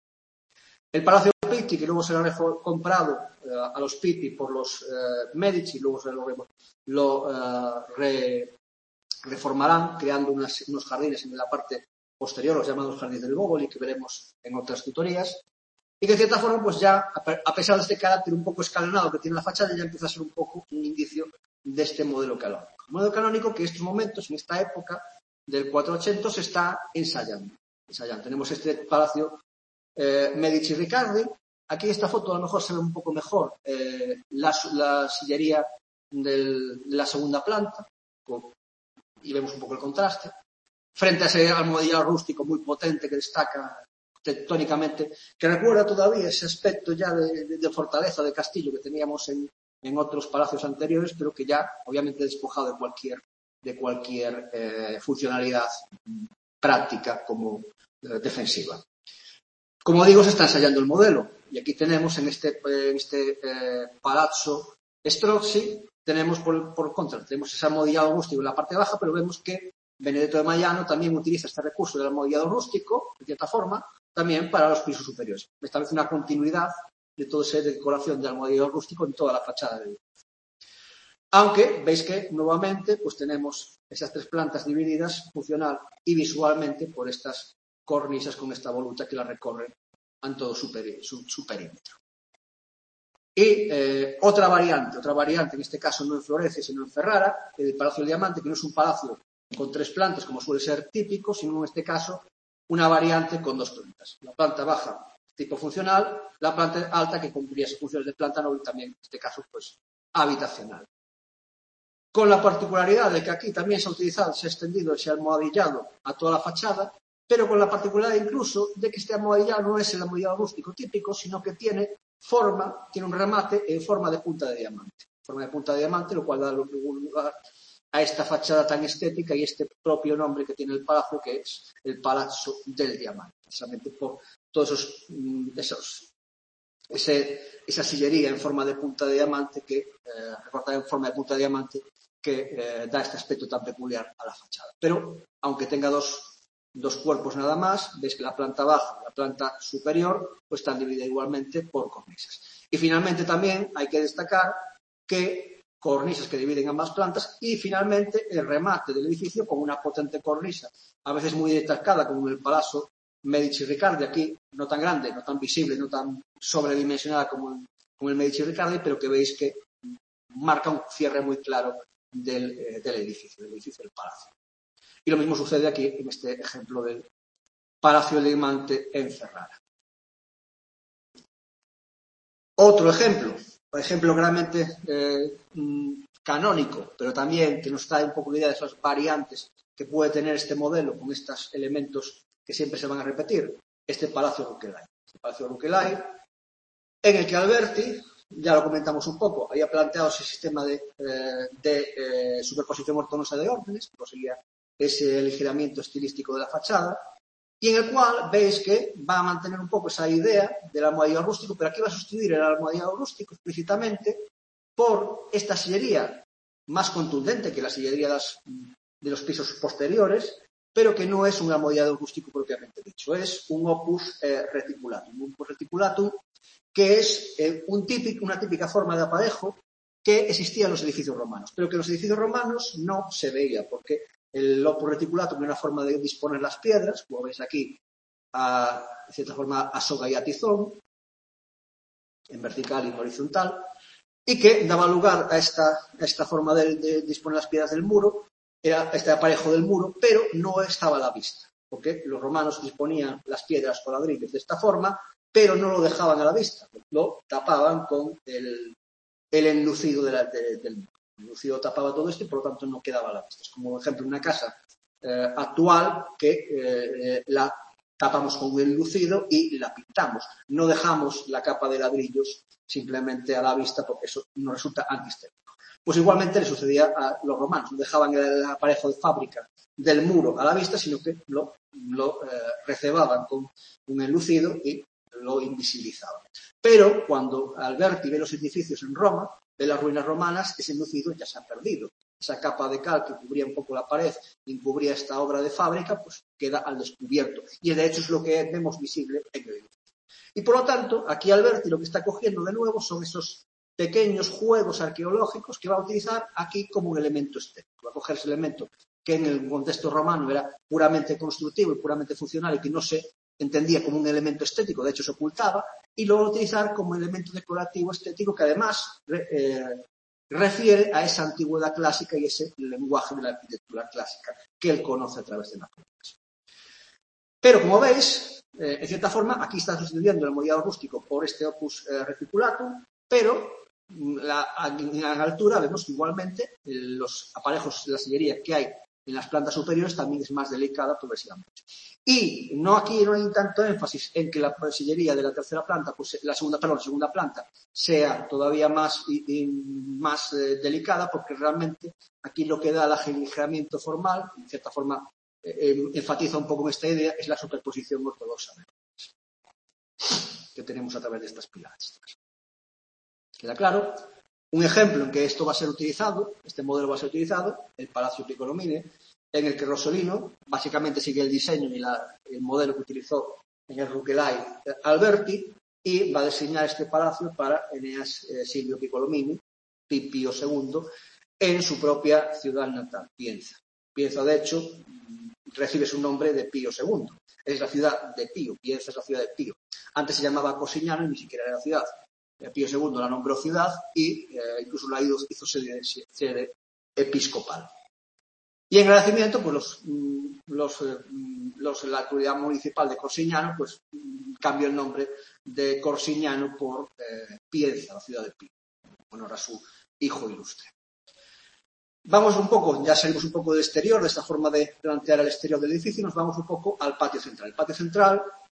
El Palacio Pitti, que luego será comprado eh, a los Pitti por los eh, Medici, luego se lo, lo eh, re, reformarán creando unas, unos jardines en la parte posterior, los llamados jardines del Bógoli, que veremos en otras tutorías. Y que de cierta forma, pues ya, a pesar de este carácter un poco escalonado que tiene la fachada, ya empieza a ser un poco un indicio de este modelo canónico. Un modelo canónico que en estos momentos, en esta época del cuatrocientos, se está ensayando. ensayando. Tenemos este palacio eh, Medici Riccardi. Aquí esta foto a lo mejor se ve un poco mejor eh, la, la sillería del, de la segunda planta, con, y vemos un poco el contraste. Frente a ese almohadillado rústico muy potente que destaca tectónicamente, que recuerda todavía ese aspecto ya de, de, de fortaleza, de castillo que teníamos en, en otros palacios anteriores, pero que ya obviamente despojado de cualquier, de cualquier eh, funcionalidad práctica como eh, defensiva. Como digo, se está ensayando el modelo y aquí tenemos en este, en este eh, Palazzo Strozzi, tenemos por, por contra, tenemos ese almohadillado rústico en la parte baja, pero vemos que Benedetto de Maiano también utiliza este recurso del almohadillado rústico, de cierta forma, también para los pisos superiores. Establece una continuidad de toda esa decoración de almohadillado rústico en toda la fachada del edificio. Aunque veis que nuevamente pues tenemos esas tres plantas divididas funcional y visualmente por estas cornisas con esta voluta que la recorren en todo su, peri su, su perímetro. Y eh, otra variante, otra variante, en este caso no en Florencia, sino en Ferrara, el Palacio del Diamante, que no es un palacio con tres plantas, como suele ser típico, sino en este caso una variante con dos plantas. La planta baja, tipo funcional, la planta alta, que cumplía esas funciones de planta noble, también en este caso, pues, habitacional. Con la particularidad de que aquí también se ha utilizado, se ha extendido, se ha almohadillado a toda la fachada, pero con la particularidad incluso de que este almohadillado no es el almohadillado rústico típico, sino que tiene forma, tiene un remate en forma de punta de diamante. Forma de punta de diamante, lo cual da lugar a esta fachada tan estética y este propio nombre que tiene el palacio, que es el Palazzo del Diamante, precisamente por todos esos, esos ese, esa sillería en forma de punta de diamante que, eh, recortada en forma de punta de diamante, que eh, da este aspecto tan peculiar a la fachada. Pero, aunque tenga dos, dos cuerpos nada más, ves que la planta baja y la planta superior pues están divididas igualmente por cornisas. Y finalmente también hay que destacar que cornisas que dividen ambas plantas y finalmente el remate del edificio con una potente cornisa, a veces muy destacada como en el Palazzo Medici Riccardi, aquí no tan grande, no tan visible, no tan sobredimensionada como el, como el Medici Riccardi, pero que veis que marca un cierre muy claro del, eh, del edificio, del edificio del palacio. Y lo mismo sucede aquí en este ejemplo del Palacio del Diamante en Ferrara. Otro ejemplo, por ejemplo realmente eh, canónico, pero también que nos trae un poco de idea de esas variantes que puede tener este modelo con estos elementos que siempre se van a repetir, este Palacio Rucellai. Este Palacio Rucellai, en el que Alberti, ya lo comentamos un poco, había planteado ese sistema de, eh, de eh, superposición ortonosa de órdenes, que conseguía ese aligeramiento estilístico de la fachada, y en el cual veis que va a mantener un poco esa idea del almohadillado rústico, pero aquí va a sustituir el almohadillado rústico explícitamente por esta sillería más contundente que la sillería de, las, de los pisos posteriores, pero que no es un almohadillado rústico propiamente dicho, es un opus eh, reticulatum, un opus reticulatum que es eh, un típico, una típica forma de aparejo que existía en los edificios romanos, pero que en los edificios romanos no se veía, porque el opus reticulatum era una forma de disponer las piedras, como veis aquí, a, de cierta forma a soga y a tizón, en vertical y en horizontal, y que daba lugar a esta, a esta forma de, de disponer las piedras del muro, era este aparejo del muro, pero no estaba a la vista, porque los romanos disponían las piedras o ladrillos de esta forma, pero no lo dejaban a la vista, lo tapaban con el, el enlucido de la, de, del muro. El enlucido tapaba todo esto y por lo tanto no quedaba a la vista. Es como, por ejemplo, una casa eh, actual que eh, la tapamos con un enlucido y la pintamos. No dejamos la capa de ladrillos simplemente a la vista porque eso nos resulta antiestético. Pues igualmente le sucedía a los romanos, no dejaban el aparejo de fábrica del muro a la vista, sino que lo, lo eh, recebaban con un enlucido y lo invisibilizaban. Pero cuando Alberti ve los edificios en Roma, ve las ruinas romanas, ese enlucido ya se ha perdido. Esa capa de cal que cubría un poco la pared y cubría esta obra de fábrica, pues queda al descubierto. Y de hecho es lo que vemos visible en el edificio. Y por lo tanto, aquí Alberti lo que está cogiendo de nuevo son esos pequeños juegos arqueológicos que va a utilizar aquí como un elemento estético. Va a coger ese elemento que en el contexto romano era puramente constructivo y puramente funcional y que no se entendía como un elemento estético, de hecho se ocultaba, y lo va a utilizar como elemento decorativo estético que además eh, refiere a esa antigüedad clásica y ese lenguaje de la arquitectura clásica que él conoce a través de Nápoles. Pero como veis, eh, en cierta forma, aquí está sustituyendo el almohadillado rústico por este opus eh, reticulatum, pero la, en la altura vemos que igualmente eh, los aparejos de la sillería que hay en las plantas superiores también es más delicada progresivamente. Y no aquí no hay tanto énfasis en que la sillería de la tercera planta, pues la segunda, perdón, la segunda planta sea todavía más, y, y más eh, delicada, porque realmente aquí lo que da el aligeramiento formal, en cierta forma eh, enfatiza un poco esta idea, es la superposición ortodoxa que tenemos a través de estas pilares. ¿Queda claro? Un ejemplo en que esto va a ser utilizado, este modelo va a ser utilizado, el Palacio Piccolomini, en el que Rosolino básicamente sigue el diseño y la, el modelo que utilizó en el Rucellai Alberti y va a diseñar este palacio para Eneas eh, Silvio Piccolomini, Pío segundo, en su propia ciudad natal, Pienza. Pienza, de hecho, recibe su nombre de Pío segundo. Es la ciudad de Pío, Pienza es la ciudad de Pío. Antes se llamaba Cosignano y ni siquiera era ciudad. Pío segundo la nombró ciudad y eh, incluso la hizo sede, sede episcopal. Y en agradecimiento, pues los, los, los, la autoridad municipal de Corsignano pues cambió el nombre de Corsignano por eh, Pienza, la ciudad de Pío. Bueno, era su, hijo ilustre. Vamos un poco, ya salimos un poco del exterior, de esta forma de plantear el exterior del edificio, y nos vamos un poco al patio central. El patio central,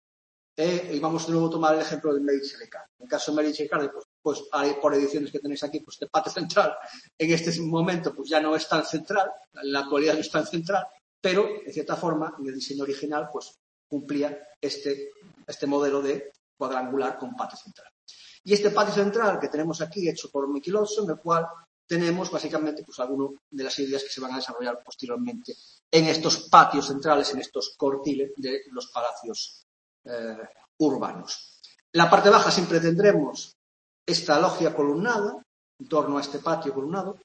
eh, y vamos de nuevo a tomar el ejemplo del Medici Riccardi. En el caso de Medici Riccardi, pues, pues hay, por ediciones que tenéis aquí, pues el patio central en este momento pues ya no es tan central, en la actualidad no es tan central, pero en cierta forma en el diseño original pues cumplía este, este modelo de cuadrangular con patio central. Y este patio central que tenemos aquí, hecho por Michelozzo, en el cual tenemos básicamente pues algunas de las ideas que se van a desarrollar posteriormente en estos patios centrales, en estos cortiles de los palacios eh, urbanos. En la parte baja siempre tendremos esta loggia columnada, en torno a este patio columnado,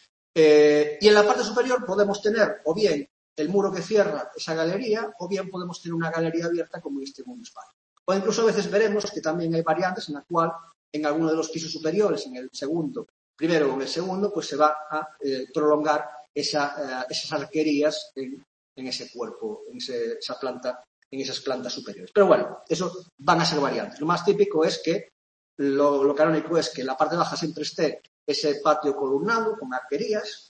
eh, y en la parte superior podemos tener o bien el muro que cierra esa galería, o bien podemos tener una galería abierta como este segundo espacio. O incluso a veces veremos que también hay variantes en la cual en alguno de los pisos superiores, en el segundo, primero o en el segundo, pues se va a eh, prolongar esa, eh, esas arquerías en, en ese cuerpo, en ese, esa planta, en esas plantas superiores. Pero bueno, eso van a ser variantes. Lo más típico es que, lo, lo canónico es que en la parte baja siempre esté ese patio columnado con arquerías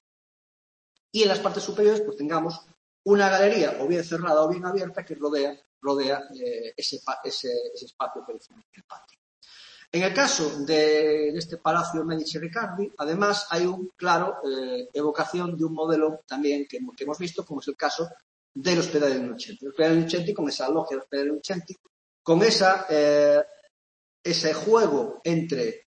y en las partes superiores pues tengamos una galería o bien cerrada o bien abierta que rodea, rodea eh, ese, ese, ese espacio que define el patio. En el caso de, de este Palacio Medici Riccardi, además hay un claro eh, evocación de un modelo también que, que hemos visto, como es el caso del Ospedale del Lucenti. El Ospedale del Lucenti, con esa logia del Ospedale del Lucenti, con esa, eh, ese juego entre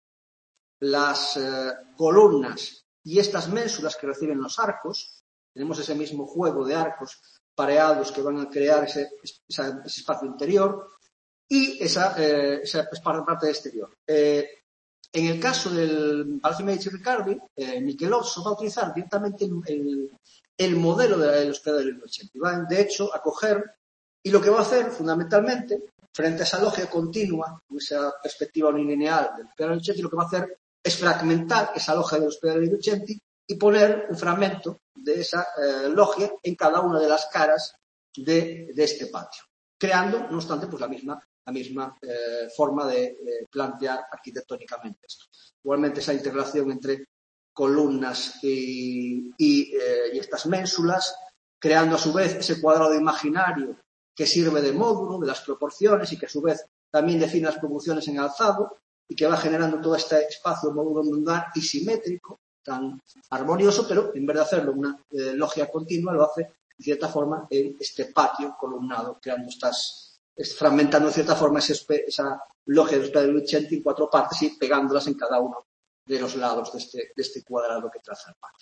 las eh, columnas y estas ménsulas que reciben los arcos, tenemos ese mismo juego de arcos pareados que van a crear ese, esa, ese espacio interior, y esa, eh, esa parte exterior. Eh, en el caso del Palacio Medici Riccardi, eh, Michelozzo va a utilizar directamente el, el, el modelo de los Ospedale del Lucenti. Va, de hecho, a coger, y lo que va a hacer, fundamentalmente, frente a esa logia continua, esa perspectiva unilineal del Ospedale del Lucenti, lo que va a hacer es fragmentar esa logia del Ospedale del Lucenti y poner un fragmento de esa eh, logia en cada una de las caras de, de este patio, creando, no obstante, pues la misma la misma eh, forma de eh, plantear arquitectónicamente esto. Igualmente esa integración entre columnas y, y, eh, y estas ménsulas, creando a su vez ese cuadrado imaginario que sirve de módulo de las proporciones y que a su vez también define las proporciones en alzado y que va generando todo este espacio módulo modular y simétrico, tan armonioso, pero en vez de hacerlo en una eh, logia continua, lo hace de cierta forma en este patio columnado, creando estas fragmentando de cierta forma ese, esa logia de los Ospedale del Lucenti en cuatro partes y pegándolas en cada uno de los lados de este, de este cuadrado que traza el patio.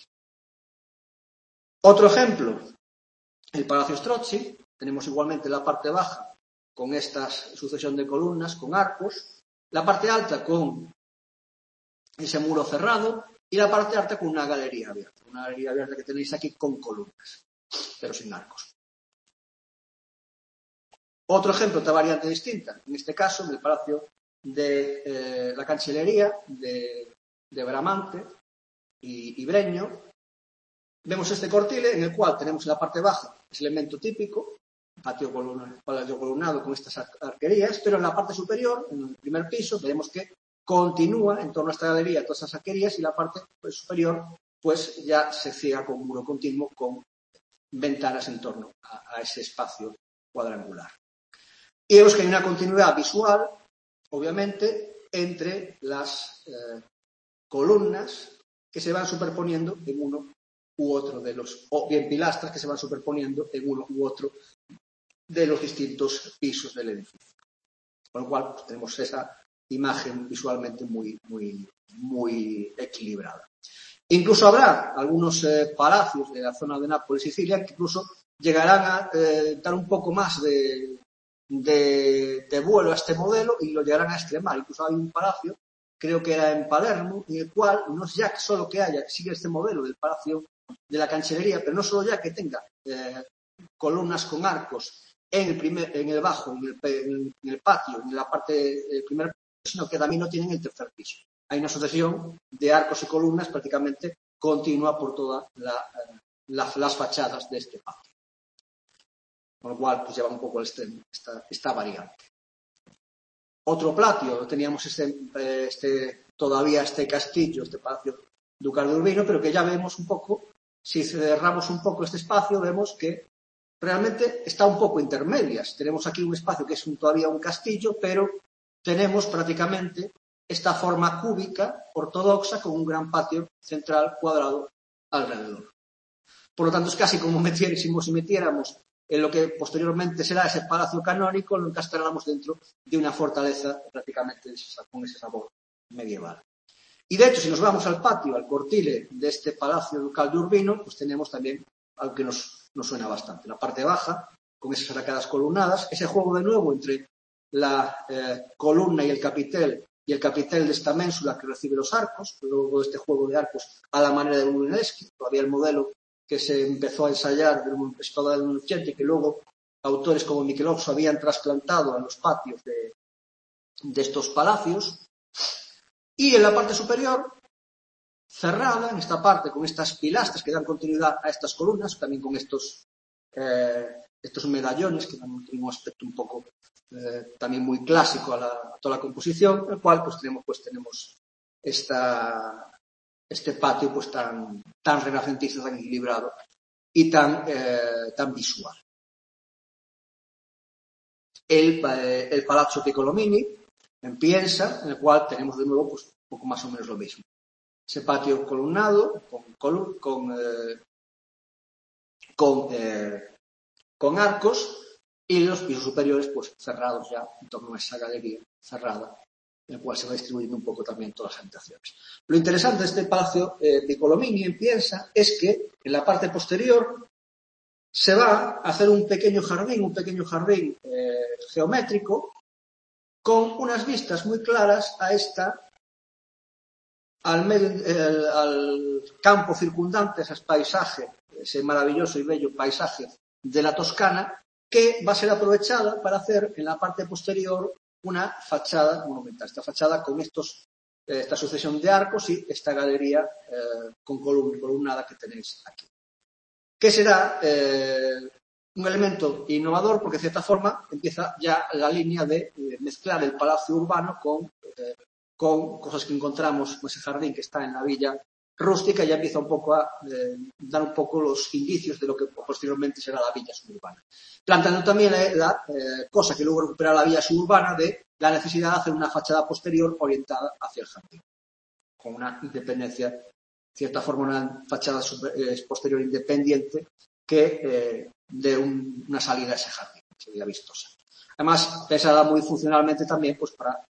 Otro ejemplo, el Palacio Strozzi. Tenemos igualmente la parte baja con esta sucesión de columnas, con arcos, la parte alta con ese muro cerrado y la parte alta con una galería abierta. Una galería abierta que tenéis aquí con columnas, pero sin arcos. Otro ejemplo, otra variante distinta, en este caso, en el Palacio de eh, la Cancellería de, de Bramante y, y Breño, vemos este cortile en el cual tenemos en la parte baja ese elemento típico, patio, columna, patio columnado con estas arquerías, pero en la parte superior, en el primer piso, vemos que continúa en torno a esta galería todas esas arquerías y la parte pues, superior pues ya se ciega con un muro continuo con ventanas en torno a, a ese espacio cuadrangular. Y vemos que hay una continuidad visual, obviamente, entre las eh, columnas que se van superponiendo en uno u otro de los, o bien pilastras que se van superponiendo en uno u otro de los distintos pisos del edificio. Con lo cual, pues, tenemos esa imagen visualmente muy, muy, muy equilibrada. Incluso habrá algunos eh, palacios de la zona de Nápoles y Sicilia que incluso llegarán a eh, dar un poco más de De, de vuelo a este modelo y lo llegarán a extremar. Incluso hay un palacio, creo que era en Palermo, en el cual no es ya solo que haya, sigue este modelo del Palacio de la Cancellería, pero no solo ya que tenga eh, columnas con arcos en el, primer, en el bajo, en el, en el patio, en la parte del primer piso, sino que también no tienen el tercer piso. Hay una sucesión de arcos y columnas prácticamente continua por todas la, la, las fachadas de este patio. Con lo cual, pues lleva un poco al extremo esta, esta variante. Otro patio, teníamos este, este, todavía este castillo, este palacio ducal de Urbino, pero que ya vemos un poco, si cerramos un poco este espacio, vemos que realmente está un poco intermedias. Tenemos aquí un espacio que es un, todavía un castillo, pero tenemos prácticamente esta forma cúbica ortodoxa con un gran patio central cuadrado alrededor. Por lo tanto, es casi como metiéramos, si metiéramos en lo que posteriormente será ese palacio canónico, lo encasteláramos dentro de una fortaleza prácticamente con ese sabor medieval. Y de hecho, si nos vamos al patio, al cortile de este palacio ducal de Urbino, pues tenemos también algo que nos, nos suena bastante. La parte baja, con esas arcadas columnadas, ese juego de nuevo entre la eh, columna y el capitel, y el capitel de esta ménsula que recibe los arcos, luego este juego de arcos a la manera de Brunelleschi, todavía el modelo que se empezó a ensayar desde toda el ochenta y que luego autores como Michelozzo habían trasplantado a los patios de, de estos palacios. Y en la parte superior, cerrada, en esta parte, con estas pilastras que dan continuidad a estas columnas, también con estos, eh, estos medallones que dan un aspecto un poco eh, también muy clásico a, la, a toda la composición, en el cual pues tenemos, pues, tenemos esta, este patio pues tan, tan renacentista, tan equilibrado y tan, eh, tan visual. El, eh, el Palazzo Piccolomini, en Piensa, en el cual tenemos de nuevo pues, un poco más o menos lo mismo. Ese patio columnado, con, con, con, eh, con, eh, con arcos y los pisos superiores pues cerrados ya en torno a esa galería cerrada, en el cual se va distribuyendo un poco también todas las habitaciones. Lo interesante de este Palazzo eh, Piccolomini en Piensa es que en la parte posterior se va a hacer un pequeño jardín, un pequeño jardín eh, geométrico con unas vistas muy claras a esta, al, medio, eh, al campo circundante, ese paisaje, ese maravilloso y bello paisaje de la Toscana, que va a ser aprovechada para hacer en la parte posterior una fachada monumental. Esta fachada con estos, eh, esta sucesión de arcos y esta galería eh, con columna, columnada que tenéis aquí. Que será eh, un elemento innovador porque de cierta forma empieza ya la línea de eh, mezclar el palacio urbano con, eh, con cosas que encontramos en ese jardín que está en la villa rústica, ya empieza un poco a eh, dar un poco los indicios de lo que posteriormente será la villa suburbana. Planteando también la, la eh, cosa que luego recuperará la villa suburbana de la necesidad de hacer una fachada posterior orientada hacia el jardín, con una independencia, de cierta forma una fachada super, eh, posterior independiente que eh, dé un, una salida a ese jardín, sería vistosa. Además, pensada muy funcionalmente también pues para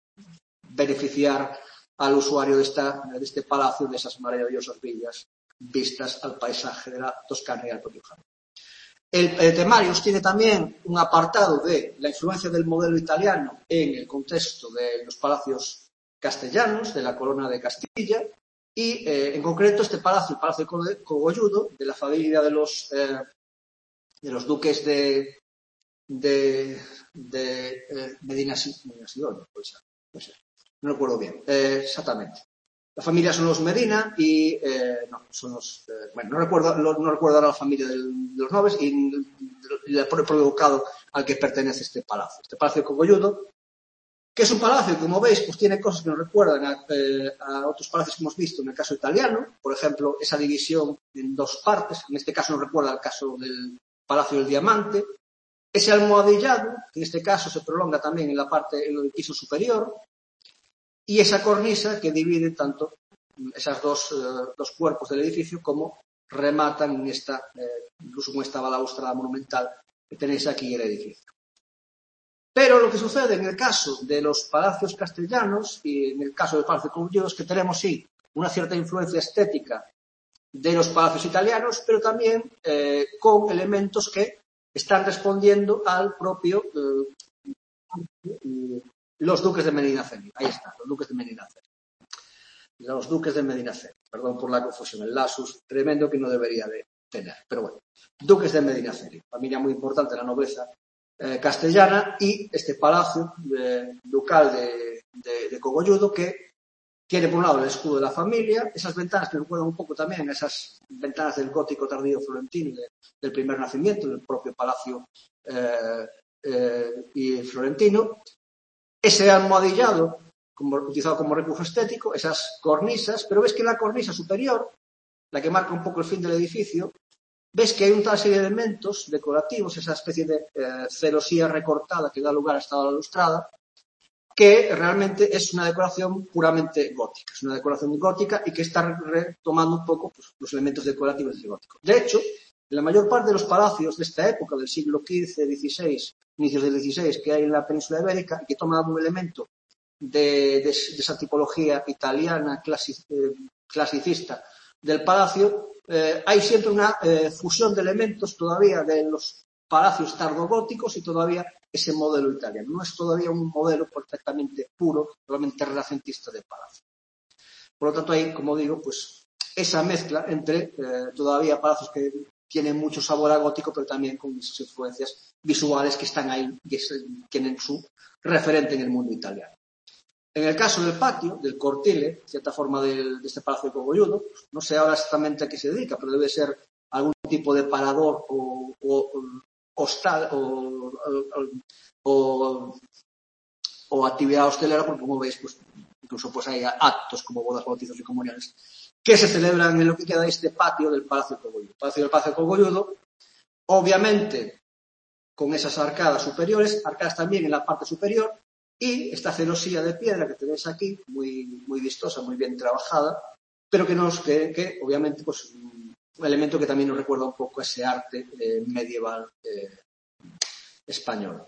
beneficiar al usuario de, esta, de este palacio, de esas maravillosas villas vistas al paisaje de la Toscana y al propio jardín. El, el Temarios tiene también un apartado de la influencia del modelo italiano en el contexto de los palacios castellanos, de la corona de Castilla, y eh, en concreto este palacio, el Palacio de Cogolludo, de la familia de los, eh, de los duques de, de, de eh, Medina Sidonia, pues, pues, no recuerdo bien, eh, exactamente. La familia son los Medina y, eh, no, son los, eh, bueno, no recuerdo, no, no recuerdo ahora la familia de los Noves y, y el propio ducado al que pertenece este palacio. Este Palacio de Cogolludo, que es un palacio que, como veis, pues tiene cosas que nos recuerdan a, eh, a otros palacios que hemos visto en el caso italiano. Por ejemplo, esa división en dos partes. En este caso nos recuerda al caso del Palacio del Diamante. Ese almohadillado, que en este caso se prolonga también en la parte, en el piso superior. Y esa cornisa que divide tanto esos dos, eh, dos cuerpos del edificio como rematan en esta, eh, incluso con esta balaustrada monumental que tenéis aquí en el edificio. Pero lo que sucede en el caso de los palacios castellanos y en el caso del Palacio de Cogolludo es que tenemos, sí, una cierta influencia estética de los palacios italianos, pero también eh, con elementos que están respondiendo al propio eh, los duques de Medinaceli. Ahí está, los duques de Medinaceli. Los duques de Medinaceli. Perdón por la confusión, el lapsus tremendo que no debería de tener. Pero bueno, duques de Medinaceli, familia muy importante de la nobleza Eh, castellana, y este palacio eh, ducal de, de, de Cogolludo que tiene por un lado el escudo de la familia, esas ventanas que recuerdan un poco también esas ventanas del gótico tardío florentino de, del primer nacimiento del propio palacio eh, eh, y florentino, ese almohadillado como, utilizado como recurso estético, esas cornisas, pero ves que en la cornisa superior, la que marca un poco el fin del edificio, ves que hay una serie de elementos decorativos, esa especie de eh, celosía recortada que da lugar a esta balustrada, que realmente es una decoración puramente gótica, es una decoración gótica y que está retomando un poco pues, los elementos decorativos del gótico. De hecho, en la mayor parte de los palacios de esta época, del siglo quince, dieciséis, inicios del dieciséis, que hay en la península ibérica, y que toman un elemento de, de, de esa tipología italiana clasic, eh, clasicista del palacio, eh, hay siempre una eh, fusión de elementos todavía de los palacios tardogóticos y todavía ese modelo italiano. No es todavía un modelo perfectamente puro, realmente renacentista de palacio. Por lo tanto, hay, como digo, pues esa mezcla entre eh, todavía palacios que tienen mucho sabor a gótico, pero también con esas influencias visuales que están ahí y que tienen su referente en el mundo italiano. En el caso del patio, del cortile, cierta forma de, de este palacio de Cogolludo, pues no sé ahora exactamente a qué se dedica, pero debe ser algún tipo de parador o, o, o hostal o, o, o, o actividad hostelera, porque como veis, pues incluso pues hay actos como bodas, bautizos y comuniones que se celebran en lo que queda este patio del Palacio de Cogolludo. El Palacio del Palacio de Cogolludo, obviamente, con esas arcadas superiores, arcadas también en la parte superior, y esta celosía de piedra que tenéis aquí, muy, muy vistosa, muy bien trabajada, pero que nos, que, que obviamente, pues, un elemento que también nos recuerda un poco a ese arte eh, medieval eh, español.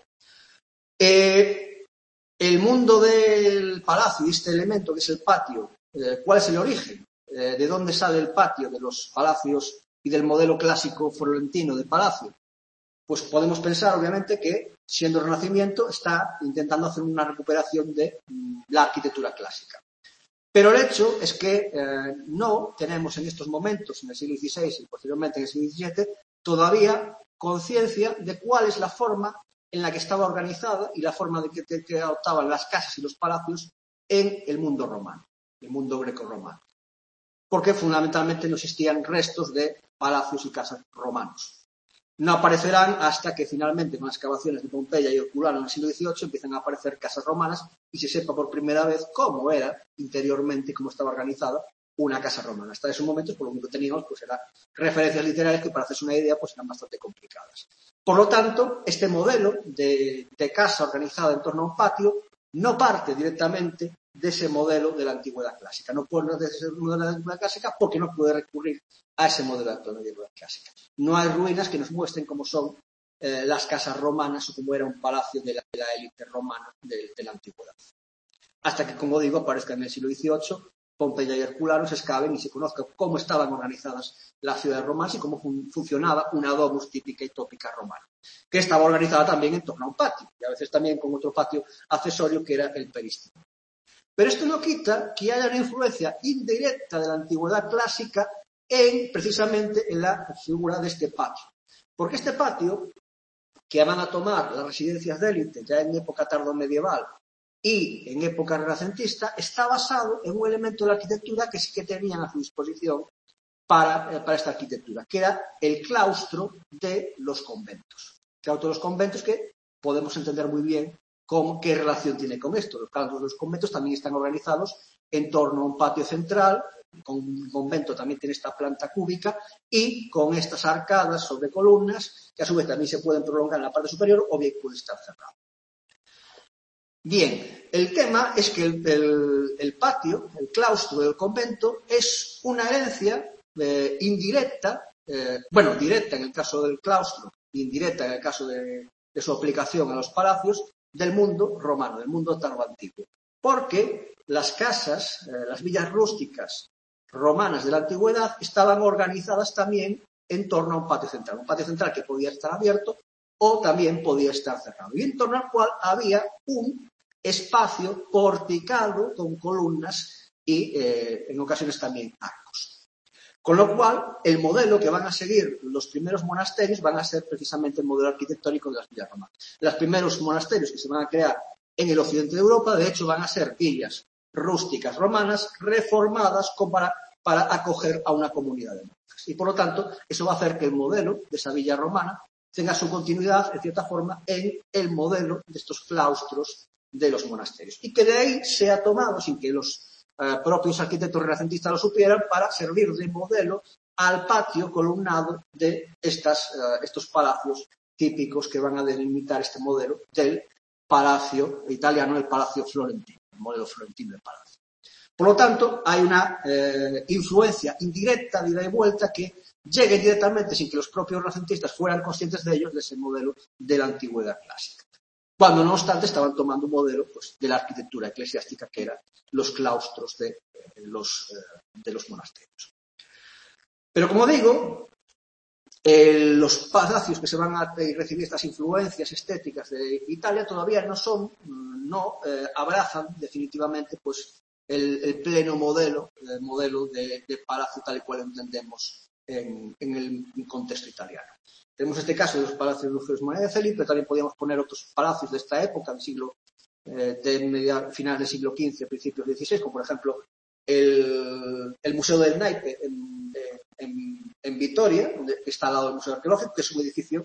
Eh, el mundo del palacio y este elemento que es el patio, eh, ¿cuál es el origen? Eh, ¿De dónde sale el patio de los palacios y del modelo clásico florentino de palacio? Pues podemos pensar, obviamente, que siendo el Renacimiento está intentando hacer una recuperación de la arquitectura clásica. Pero el hecho es que eh, no tenemos en estos momentos, en el siglo dieciséis y posteriormente en el siglo diecisiete, todavía conciencia de cuál es la forma en la que estaba organizada y la forma de que, que, que adoptaban las casas y los palacios en el mundo romano, el mundo greco-romano. Porque fundamentalmente no existían restos de palacios y casas romanos. No aparecerán hasta que finalmente con las excavaciones de Pompeya y Herculano en el siglo dieciocho empiezan a aparecer casas romanas y se sepa por primera vez cómo era interiormente, cómo estaba organizada una casa romana. Hasta esos momentos, por lo único que teníamos, pues eran referencias literarias que para hacerse una idea pues eran bastante complicadas. Por lo tanto, este modelo de, de casa organizada en torno a un patio no parte directamente de ese modelo de la antigüedad clásica. No puede de ese modelo de la antigüedad clásica porque no puede recurrir a ese modelo de la antigüedad clásica. No hay ruinas que nos muestren cómo son eh, las casas romanas o cómo era un palacio de la, de la élite romana de, de la antigüedad. Hasta que, como digo, aparezca en el siglo dieciocho Pompeya y Herculano se excaven y se conozca cómo estaban organizadas las ciudades romanas y cómo fun funcionaba una domus típica y tópica romana, que estaba organizada también en torno a un patio, y a veces también con otro patio accesorio que era el peristilo. Pero esto no quita que haya una influencia indirecta de la antigüedad clásica en, precisamente, en la figura de este patio. Porque este patio, que van a tomar las residencias de élite ya en época tardomedieval y en época renacentista, está basado en un elemento de la arquitectura que sí que tenían a su disposición para, eh, para esta arquitectura, que era el claustro de los conventos. El claustro de los conventos que podemos entender muy bien cómo, qué relación tiene con esto. Los claustros de los conventos también están organizados en torno a un patio central, con un convento también tiene esta planta cúbica y con estas arcadas sobre columnas que a su vez también se pueden prolongar en la parte superior o bien puede estar cerrado. Bien, el tema es que el, el, el patio, el claustro del convento, es una herencia eh, indirecta, eh, bueno, directa en el caso del claustro, indirecta en el caso de, de su aplicación a los palacios, del mundo romano, del mundo tardoantiguo. Porque las casas, eh, las villas rústicas romanas de la antigüedad estaban organizadas también en torno a un patio central, un patio central que podía estar abierto o también podía estar cerrado, y en torno al cual había un espacio porticado con columnas y eh, en ocasiones también arcos. Con lo cual, el modelo que van a seguir los primeros monasterios van a ser precisamente el modelo arquitectónico de las villas romanas. Los primeros monasterios que se van a crear en el occidente de Europa, de hecho, van a ser villas rústicas romanas reformadas para, para acoger a una comunidad de monjas. Y por lo tanto, eso va a hacer que el modelo de esa villa romana tenga su continuidad, en cierta forma, en el modelo de estos claustros de los monasterios. Y que de ahí se ha tomado, sin que los eh, propios arquitectos renacentistas lo supieran, para servir de modelo al patio columnado de estas, uh, estos palacios típicos que van a delimitar este modelo del palacio italiano, el palacio florentino, el modelo florentino del palacio. Por lo tanto, hay una eh, influencia indirecta de ida y vuelta que llega directamente, sin que los propios renacentistas fueran conscientes de ellos, de ese modelo de la antigüedad clásica. Cuando, no obstante, estaban tomando un modelo pues, de la arquitectura eclesiástica, que eran los claustros de, eh, los, eh, de los monasterios. Pero, como digo, eh, los palacios que se van a recibir estas influencias estéticas de Italia todavía no son, no eh, abrazan definitivamente pues, el, el pleno modelo, el modelo de, de palacio tal y cual entendemos en, en el contexto italiano. Tenemos este caso de los palacios de Lucio María de Felipe, pero también podríamos poner otros palacios de esta época, del siglo, eh, de media, final del siglo quince, principios del dieciséis, como por ejemplo el, el Museo del Naipe en, en, en Vitoria, donde está al lado del Museo Arqueológico, que es un edificio,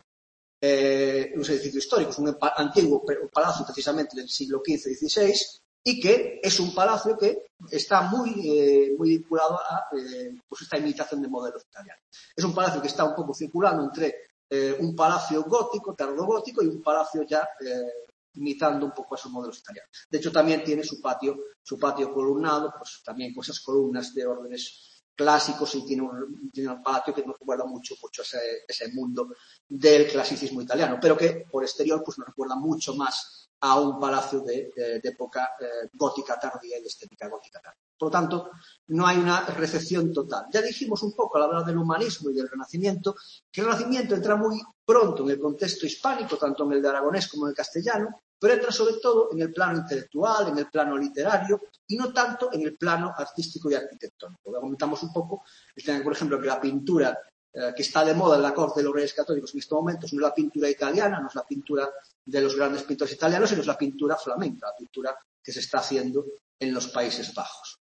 eh, un edificio histórico, es un antiguo palacio precisamente del siglo quince dieciséis, y que es un palacio que está muy, eh, muy vinculado a eh, pues esta imitación de modelos italianos. Es un palacio que está un poco circulando entre eh, un palacio gótico, tardogótico, y un palacio ya eh, imitando un poco a esos modelos italianos. De hecho, también tiene su patio, su patio columnado, pues también con esas columnas de órdenes clásicos, y tiene un, tiene un patio que nos recuerda mucho, mucho ese, ese mundo del clasicismo italiano, pero que por exterior pues nos recuerda mucho más a un palacio de, de, de época eh, gótica tardía y de estética gótica tardía. Por lo tanto, no hay una recepción total. Ya dijimos un poco al hablar del humanismo y del Renacimiento, que el Renacimiento entra muy pronto en el contexto hispánico, tanto en el de aragonés como en el castellano, pero entra sobre todo en el plano intelectual, en el plano literario, y no tanto en el plano artístico y arquitectónico. Ya comentamos un poco, por ejemplo, que la pintura eh, que está de moda en la corte de los reyes católicos en estos momentos no es la pintura italiana, no es la pintura de los grandes pintores italianos, sino es la pintura flamenca, la pintura que se está haciendo en los Países Bajos.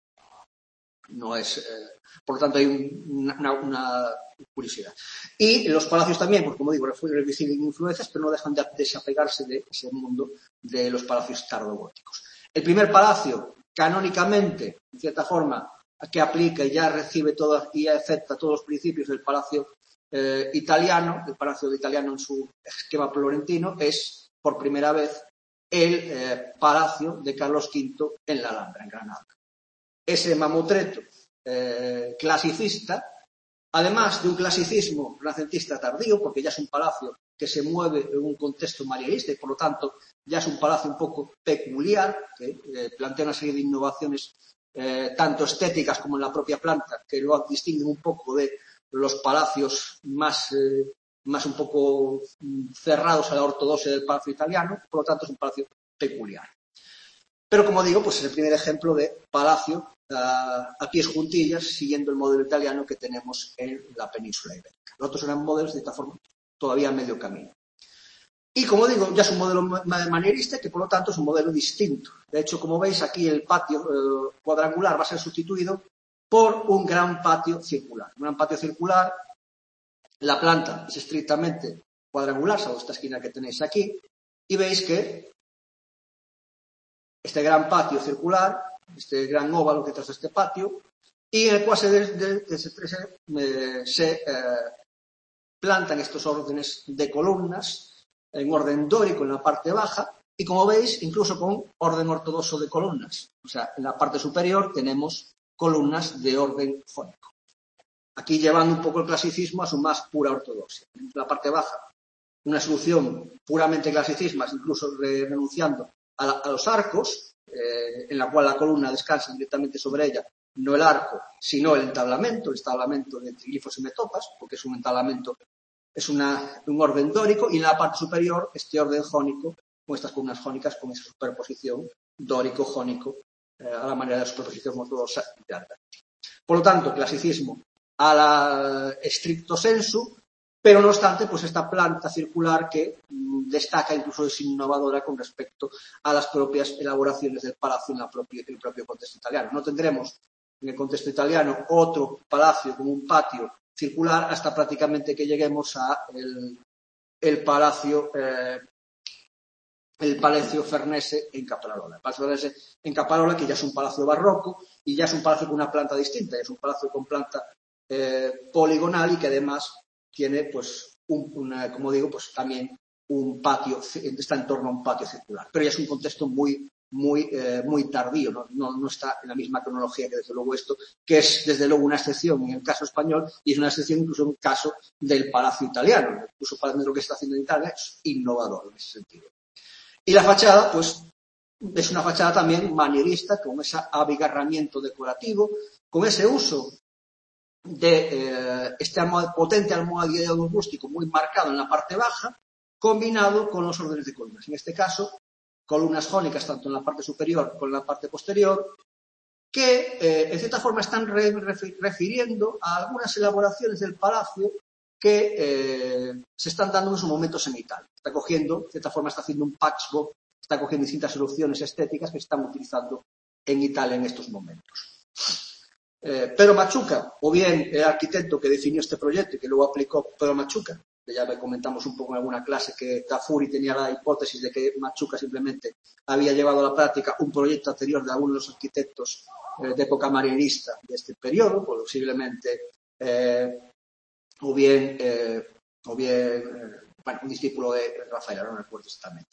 No es, eh, por lo tanto, hay un, una, una curiosidad. Y los palacios también, pues como digo, reciben influencias, pero no dejan de desapegarse de ese mundo de los palacios tardogóticos. El primer palacio, canónicamente, en cierta forma, que aplica y ya recibe todas y ya acepta todos los principios del palacio eh, italiano, el palacio italiano en su esquema florentino, es por primera vez el eh, palacio de Carlos quinto en la Alhambra, en Granada. Ese mamotreto eh, clasicista, además de un clasicismo renacentista tardío, porque ya es un palacio que se mueve en un contexto manierista y por lo tanto ya es un palacio un poco peculiar, que eh, plantea una serie de innovaciones eh, tanto estéticas como en la propia planta, que lo distinguen un poco de los palacios más, eh, más un poco cerrados a la ortodoxia del palacio italiano, por lo tanto es un palacio peculiar. Pero, como digo, pues es el primer ejemplo de palacio uh, a pies juntillas, siguiendo el modelo italiano que tenemos en la península ibérica. Los otros eran modelos de esta forma todavía a medio camino. Y, como digo, ya es un modelo manierista que, por lo tanto, es un modelo distinto. De hecho, como veis, aquí el patio uh, cuadrangular va a ser sustituido por un gran patio circular. Un gran patio circular, la planta es estrictamente cuadrangular, salvo esta esquina que tenéis aquí, y veis que este gran patio circular, este gran óvalo que traza este patio, y en el cual se, de, de, de, se, eh, se eh, plantan estos órdenes de columnas en orden dórico en la parte baja, y como veis, incluso con orden ortodoxo de columnas. O sea, en la parte superior tenemos columnas de orden jónico. Aquí llevando un poco el clasicismo a su más pura ortodoxia. En la parte baja, una solución puramente clasicismo, incluso renunciando a, la, a los arcos, eh, en la cual la columna descansa directamente sobre ella, no el arco, sino el entablamento, el entablamento de triglifos y metopas, porque es un entablamento, es una, un orden dórico, y en la parte superior este orden jónico, con estas columnas jónicas, con esa superposición dórico-jónico, eh, a la manera de la superposición ortodoxa de alta. Por lo tanto, clasicismo a la estricto sensu, pero no obstante, pues esta planta circular que mmm, destaca, incluso es innovadora con respecto a las propias elaboraciones del palacio en, la propia, en el propio contexto italiano. No tendremos en el contexto italiano otro palacio como un patio circular hasta prácticamente que lleguemos a el, el palacio eh, el Palacio Farnese en Caprarola. El Palacio Farnese en Caprarola, que ya es un palacio barroco y ya es un palacio con una planta distinta, ya es un palacio con planta eh, poligonal y que además tiene, pues, un, una, como digo, pues también un patio, está en torno a un patio circular. Pero ya es un contexto muy, muy, eh, muy tardío, ¿no? No, no está en la misma cronología que desde luego esto, que es desde luego una excepción en el caso español y es una excepción incluso en el caso del Palacio Italiano. Incluso para lo que está haciendo en Italia es innovador en ese sentido. Y la fachada, pues, es una fachada también manierista, con ese abigarramiento decorativo, con ese uso de eh, este potente almohadillado rústico muy marcado en la parte baja, combinado con los órdenes de columnas. En este caso, columnas jónicas tanto en la parte superior como en la parte posterior, que eh, en cierta forma están re refiriendo a algunas elaboraciones del palacio que eh, se están dando en esos momentos en Italia. Está cogiendo, de cierta forma está haciendo un patchwork, está cogiendo distintas soluciones estéticas que se están utilizando en Italia en estos momentos. Eh, Pero Machuca, o bien el arquitecto que definió este proyecto y que luego aplicó Pero Machuca, que ya comentamos un poco en alguna clase que Tafuri tenía la hipótesis de que Machuca simplemente había llevado a la práctica un proyecto anterior de algunos de los arquitectos eh, de época manierista de este periodo, posiblemente eh, o bien, eh, o bien eh, bueno, un discípulo de Rafael, no recuerdo exactamente.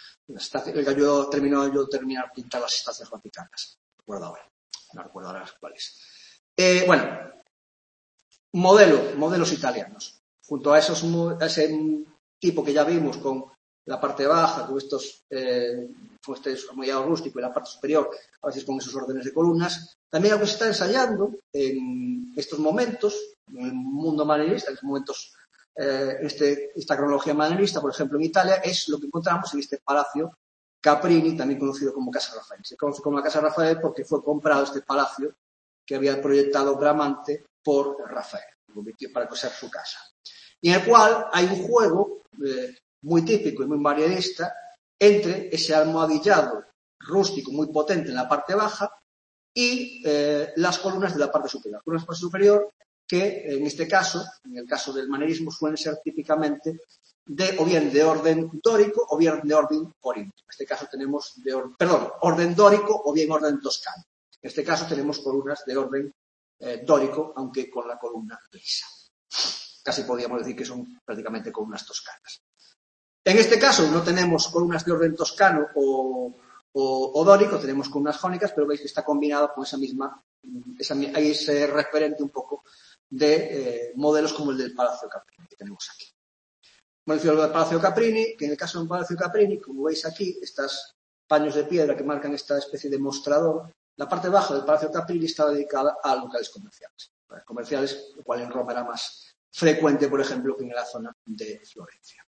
Yo terminó yo terminar de pintar las estancias vaticanas, no recuerdo ahora, no recuerdo ahora las cuales. Eh, bueno, modelo, modelos italianos. Junto a, esos, a ese tipo que ya vimos con la parte baja, con estos eh, con este armollado rústico y la parte superior, a veces con esos órdenes de columnas, también algo que se está ensayando en estos momentos, en el mundo manierista, en estos momentos, eh, este, esta cronología manierista, por ejemplo, en Italia, es lo que encontramos en este palacio Caprini, también conocido como Casa Rafael. Se conoce como la Casa Rafael porque fue comprado este palacio que había proyectado Bramante por Rafael, para coser su casa. Y en el cual hay un juego eh, muy típico y muy manierista entre ese almohadillado rústico muy potente en la parte baja y eh, las columnas de la parte superior. Las columnas de la parte superior que en este caso, en el caso del manierismo, suelen ser típicamente de, o bien de orden dórico o bien de orden corintio. En este caso tenemos, de or, perdón, orden dórico o bien orden toscano. En este caso tenemos columnas de orden eh, dórico, aunque con la columna lisa. Casi podríamos decir que son prácticamente columnas toscanas. En este caso no tenemos columnas de orden toscano o, o, o dórico, tenemos columnas jónicas, pero veis que está combinado con esa misma, esa, ahí ese referente un poco de eh, modelos como el del Palacio Caprini que tenemos aquí. Bueno, el del Palacio Caprini, que en el caso del Palacio Caprini, como veis aquí, estos paños de piedra que marcan esta especie de mostrador, la parte baja del Palacio Caprini estaba dedicada a locales comerciales. Comerciales, lo cual en Roma era más frecuente, por ejemplo, que en la zona de Florencia.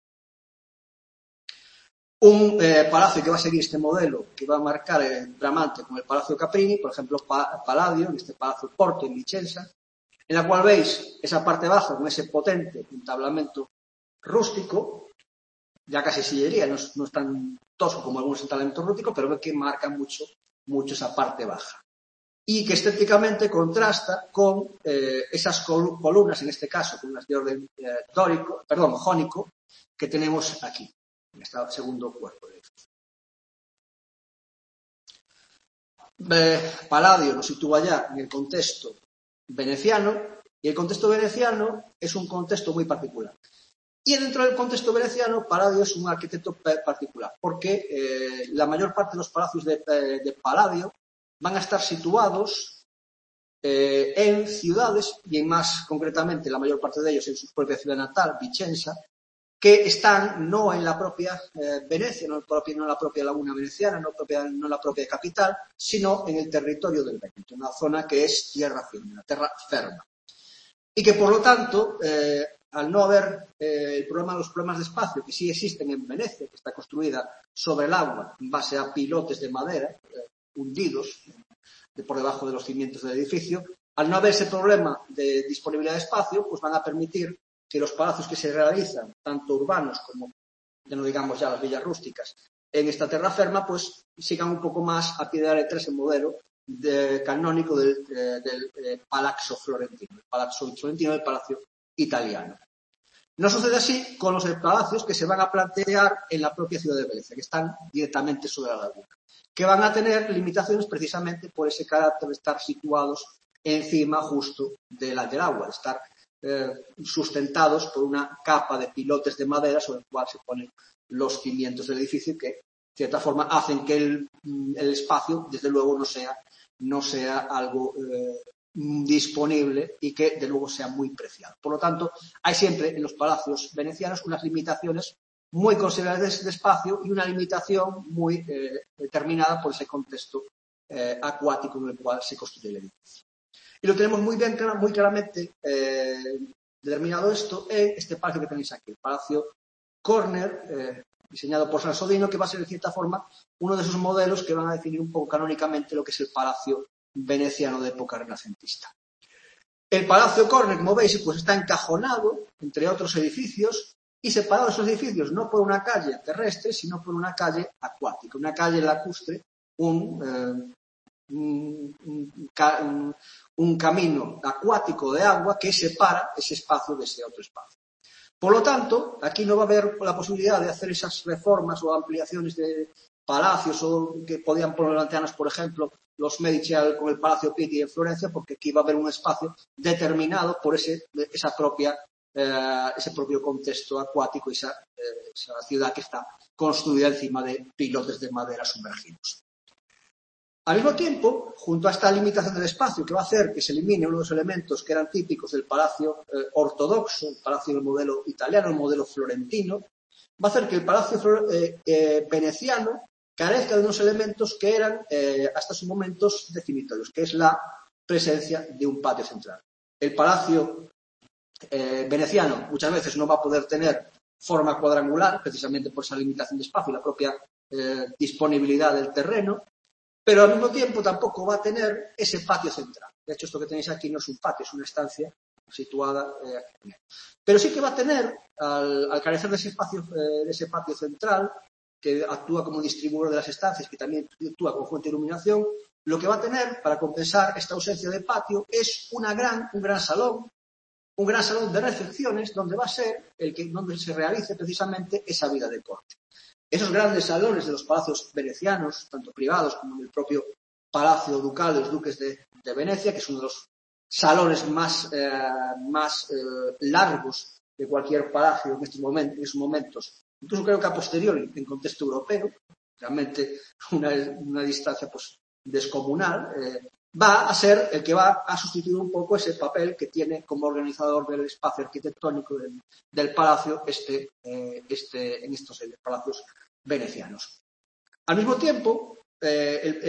Un eh, palacio que va a seguir este modelo, que va a marcar el Bramante con el Palacio Caprini, por ejemplo, pa Palladio, en este Palacio Porto, en Vicenza, en la cual veis esa parte baja con ese potente entablamento rústico, ya casi sillería, no es, no es tan tosco como algunos entablementos rústicos, pero que marca mucho, mucho esa parte baja. Y que estéticamente contrasta con eh, esas col columnas, en este caso, columnas de orden eh, dórico, perdón, jónico, que tenemos aquí, en este segundo cuerpo de edificio. Eh, Palladio nos sitúa ya en el contexto veneciano, y el contexto veneciano es un contexto muy particular. Y dentro del contexto veneciano, Palladio es un arquitecto particular, porque eh, la mayor parte de los palacios de, de, de Palladio van a estar situados eh, en ciudades, y en más concretamente la mayor parte de ellos en su propia ciudad natal, Vicenza, que están no en la propia eh, Venecia, no, propia, no en la propia laguna veneciana, no, propia, no en la propia capital, sino en el territorio del Veneto, una zona que es tierra firme, una tierra ferma. Y que por lo tanto, eh, al no haber eh, el problema, los problemas de espacio que sí existen en Venecia, que está construida sobre el agua en base a pilotes de madera, eh, hundidos de por debajo de los cimientos del edificio, al no haber ese problema de disponibilidad de espacio, pues van a permitir que los palacios que se realizan, tanto urbanos como, ya no digamos ya las villas rústicas, en esta terra ferma, pues sigan un poco más a pie de la letra ese modelo de, canónico del, del eh, Palazzo Florentino, el Palazzo Florentino del Palacio Italiano. No sucede así con los palacios que se van a plantear en la propia ciudad de Venecia, que están directamente sobre la laguna, que van a tener limitaciones precisamente por ese carácter de estar situados encima justo del agua, de estar eh, sustentados por una capa de pilotes de madera sobre el cual se ponen los cimientos del edificio que, de cierta forma, hacen que el, el espacio, desde luego, no sea, no sea algo eh, disponible y que, de luego, sea muy preciado. Por lo tanto, hay siempre en los palacios venecianos unas limitaciones muy considerables de espacio y una limitación muy eh, determinada por ese contexto eh, acuático en el cual se construye el edificio. Y lo tenemos muy bien, muy claramente eh, determinado esto en este palacio que tenéis aquí, el Palacio Corner, eh, diseñado por Sansovino, que va a ser, de cierta forma, uno de esos modelos que van a definir un poco canónicamente lo que es el palacio veneciano de época renacentista. El Palacio Corner, como veis, pues está encajonado entre otros edificios y separado esos edificios no por una calle terrestre, sino por una calle acuática, una calle lacustre, un, eh, un, un, un camino acuático de agua que separa ese espacio de ese otro espacio. Por lo tanto, aquí no va a haber la posibilidad de hacer esas reformas o ampliaciones de palacios o que podían plantearnos, por ejemplo, los Medici con el Palacio Pitti en Florencia, porque aquí va a haber un espacio determinado por ese, esa propia, eh, ese propio contexto acuático y esa, eh, esa ciudad que está construida encima de pilotes de madera sumergidos. Al mismo tiempo, junto a esta limitación del espacio que va a hacer que se elimine uno de los elementos que eran típicos del palacio eh, ortodoxo, el palacio del modelo italiano, el modelo florentino, va a hacer que el palacio eh, eh, veneciano carezca de unos elementos que eran eh, hasta sus momentos definitorios, que es la presencia de un patio central. El palacio eh, veneciano muchas veces no va a poder tener forma cuadrangular, precisamente por esa limitación de espacio y la propia eh, disponibilidad del terreno, pero al mismo tiempo tampoco va a tener ese patio central. De hecho, esto que tenéis aquí no es un patio, es una estancia situada eh, aquí. Pero sí que va a tener, al, al carecer de ese, espacio, eh, de ese patio central, que actúa como distribuidor de las estancias, que también actúa como fuente de iluminación, lo que va a tener, para compensar esta ausencia de patio, es una gran, un gran salón, un gran salón de recepciones, donde va a ser el que, donde se realice precisamente esa vida de corte. Esos grandes salones de los palacios venecianos, tanto privados como en el propio Palacio Ducal de los Duques de, de Venecia, que es uno de los salones más, eh, más eh, largos de cualquier palacio en estos momentos, en estos momentos, incluso creo que a posteriori en contexto europeo, realmente una, una distancia pues, descomunal, eh, va a ser el que va a sustituir un poco ese papel que tiene como organizador del espacio arquitectónico del, del palacio este, eh, este, en estos palacios venecianos. Al mismo tiempo, eh, el,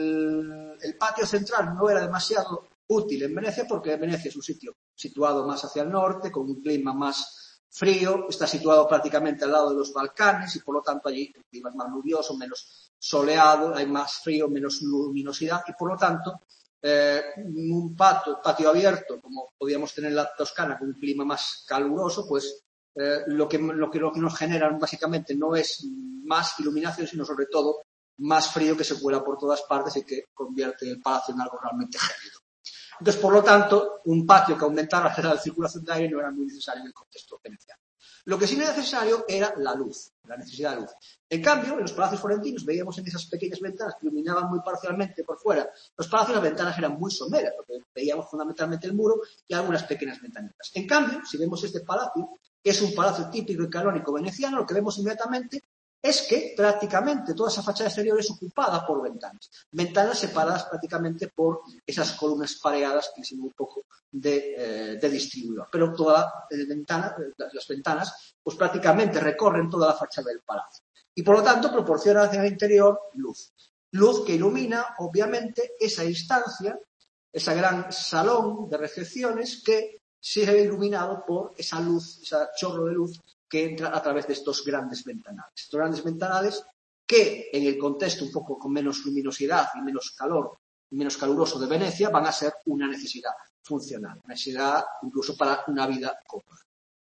el, el patio central no era demasiado útil en Venecia porque Venecia es un sitio situado más hacia el norte, con un clima más frío, está situado prácticamente al lado de los Balcanes y por lo tanto allí el clima es más lluvioso, menos soleado, hay más frío, menos luminosidad y por lo tanto eh, un patio, patio abierto como podíamos tener en la Toscana con un clima más caluroso, pues eh, lo, que, lo, que, lo que nos generan básicamente no es más iluminación sino sobre todo más frío que se cuela por todas partes y que convierte el palacio en algo realmente gélido. Entonces, por lo tanto, un patio que aumentara la circulación de aire no era muy necesario en el contexto veneciano. Lo que sí era necesario era la luz, la necesidad de luz. En cambio, en los palacios florentinos veíamos en esas pequeñas ventanas que iluminaban muy parcialmente por fuera. Los palacios, las ventanas eran muy someras, porque veíamos fundamentalmente el muro y algunas pequeñas ventanitas. En cambio, si vemos este palacio, que es un palacio típico y canónico veneciano, lo que vemos inmediatamente es que prácticamente toda esa fachada exterior es ocupada por ventanas. Ventanas separadas prácticamente por esas columnas pareadas que sirven un poco de, eh, de distribuidor. Pero toda la eh, ventana, las ventanas, pues prácticamente recorren toda la fachada del palacio. Y por lo tanto proporcionan hacia el interior luz. Luz que ilumina, obviamente, esa instancia, ese gran salón de recepciones que se ve iluminado por esa luz, ese chorro de luz que entra a través de estos grandes ventanales. Estos grandes ventanales que, en el contexto un poco con menos luminosidad y menos calor, y menos caluroso de Venecia, van a ser una necesidad funcional, una necesidad incluso para una vida cómoda.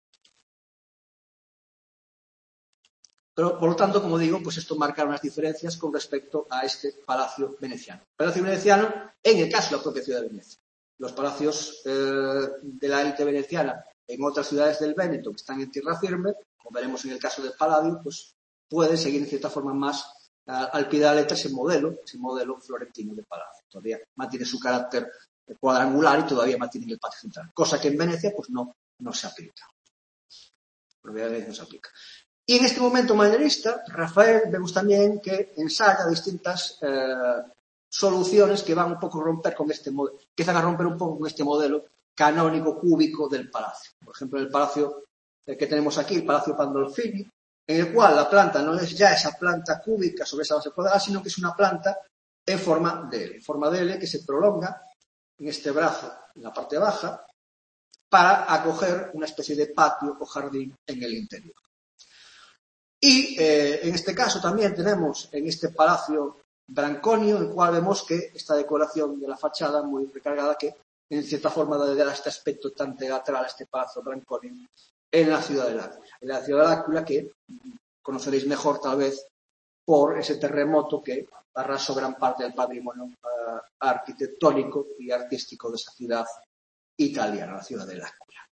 Pero, por lo tanto, como digo, pues esto marca unas diferencias con respecto a este palacio veneciano. El palacio veneciano, en el caso de la propia ciudad de Venecia. Los palacios eh, de la élite veneciana en otras ciudades del Véneto que están en tierra firme, como veremos en el caso del Palladio, pues puede seguir en cierta forma más uh, al pie de la letra ese modelo, ese modelo florentino de palacio. Todavía mantiene su carácter cuadrangular y todavía mantiene el patio central, cosa que en Venecia pues no, no se aplica. No se aplica. Y en este momento manierista, Rafael vemos también que ensaya distintas eh, soluciones que van un poco a romper con este modelo, empiezan a romper un poco con este modelo canónico cúbico del palacio. Por ejemplo, el palacio eh, que tenemos aquí, el Palacio Pandolfini, en el cual la planta no es ya esa planta cúbica sobre esa base cuadrada, sino que es una planta en forma de L, en forma de L que se prolonga en este brazo, en la parte baja, para acoger una especie de patio o jardín en el interior. Y eh, en este caso también tenemos en este palacio Branconio, en el cual vemos que esta decoración de la fachada muy recargada que en cierta forma da este aspecto tan teatral a este palacio Branconio en la ciudad de L'Aquila. En la ciudad de L'Aquila que conoceréis mejor tal vez por ese terremoto que arrasó gran parte del patrimonio uh, arquitectónico y artístico de esa ciudad italiana, la ciudad de L'Aquila.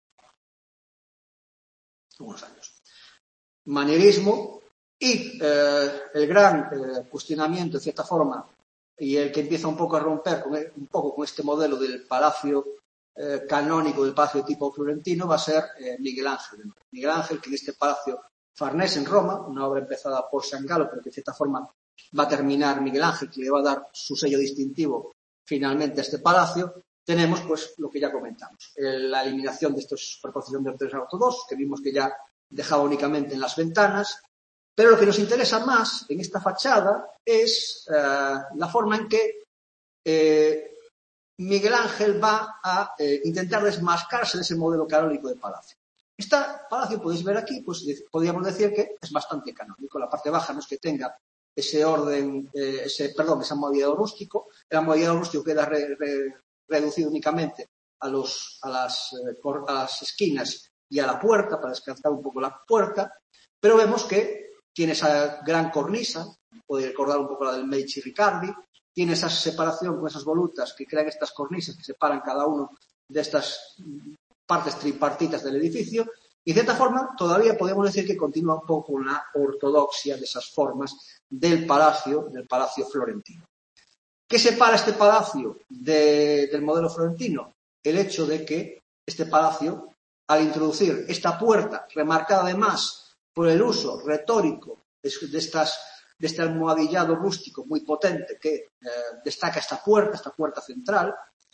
Unos años. Manierismo y eh, el gran eh, cuestionamiento, en cierta forma, y el que empieza un poco a romper con, un poco con este modelo del palacio eh, canónico, del palacio de tipo florentino, va a ser eh, Miguel Ángel. Miguel Ángel, que en este palacio Farnese en Roma, una obra empezada por San Galo, pero que de cierta forma va a terminar Miguel Ángel, que le va a dar su sello distintivo finalmente a este palacio, tenemos pues lo que ya comentamos, la eliminación de estos superposición de tres ortodoxos, que vimos que ya dejaba únicamente en las ventanas, pero lo que nos interesa más en esta fachada es eh, la forma en que eh, Miguel Ángel va a eh, intentar desmascararse de ese modelo canónico de palacio. Este palacio, podéis ver aquí, pues podríamos decir que es bastante canónico. La parte baja no es que tenga ese orden, eh, ese, perdón, ese amodillado rústico. El amodillado rústico queda re, re, reducido únicamente a, los, a, las, eh, a las esquinas y a la puerta, para descansar un poco la puerta, pero vemos que tiene esa gran cornisa, podéis recordar un poco la del Medici Riccardi, tiene esa separación con esas volutas que crean estas cornisas que separan cada uno de estas partes tripartitas del edificio, y de cierta forma todavía podemos decir que continúa un poco con la ortodoxia de esas formas del palacio, del palacio florentino. ¿Qué separa este palacio de, del modelo florentino? El hecho de que este palacio, al introducir esta puerta, remarcada además por el uso retórico de, de, estas, de este almohadillado rústico muy potente que eh, destaca esta puerta, esta puerta central,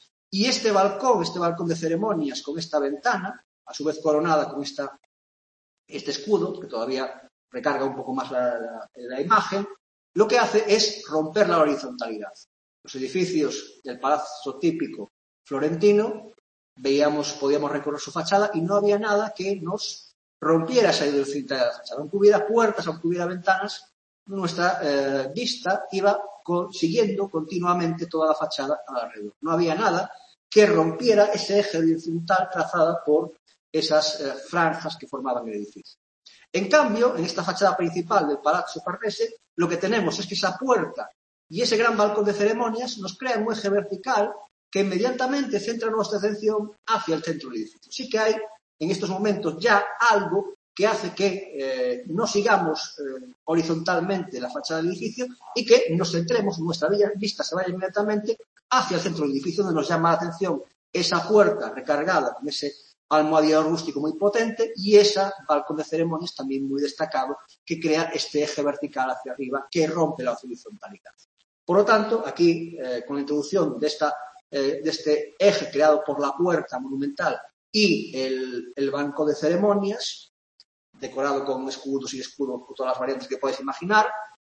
y este balcón, este balcón de ceremonias con esta ventana, a su vez coronada con esta, este escudo, que todavía recarga un poco más la, la, la imagen, lo que hace es romper la horizontalidad. Los edificios del palazzo típico florentino, veíamos, podíamos recorrer su fachada y no había nada que nos rompiera esa horizontalidad de la fachada. Aunque hubiera puertas, aunque hubiera ventanas, nuestra eh, vista iba con, siguiendo continuamente toda la fachada alrededor. No había nada que rompiera ese eje horizontal trazada por esas eh, franjas que formaban el edificio. En cambio, en esta fachada principal del Palazzo Farnese, lo que tenemos es que esa puerta y ese gran balcón de ceremonias nos crean un eje vertical que inmediatamente centra nuestra atención hacia el centro del edificio. Sí que hay en estos momentos ya algo que hace que eh, no sigamos eh, horizontalmente la fachada del edificio y que nos centremos, nuestra vista se vaya inmediatamente hacia el centro del edificio, donde nos llama la atención esa puerta recargada con ese almohadillado rústico muy potente y ese balcón de ceremonias también muy destacado que crea este eje vertical hacia arriba que rompe la horizontalidad. Por lo tanto, aquí, eh, con la introducción de, esta, eh, de este eje creado por la puerta monumental y el, el banco de ceremonias, decorado con escudos y escudos con todas las variantes que podéis imaginar,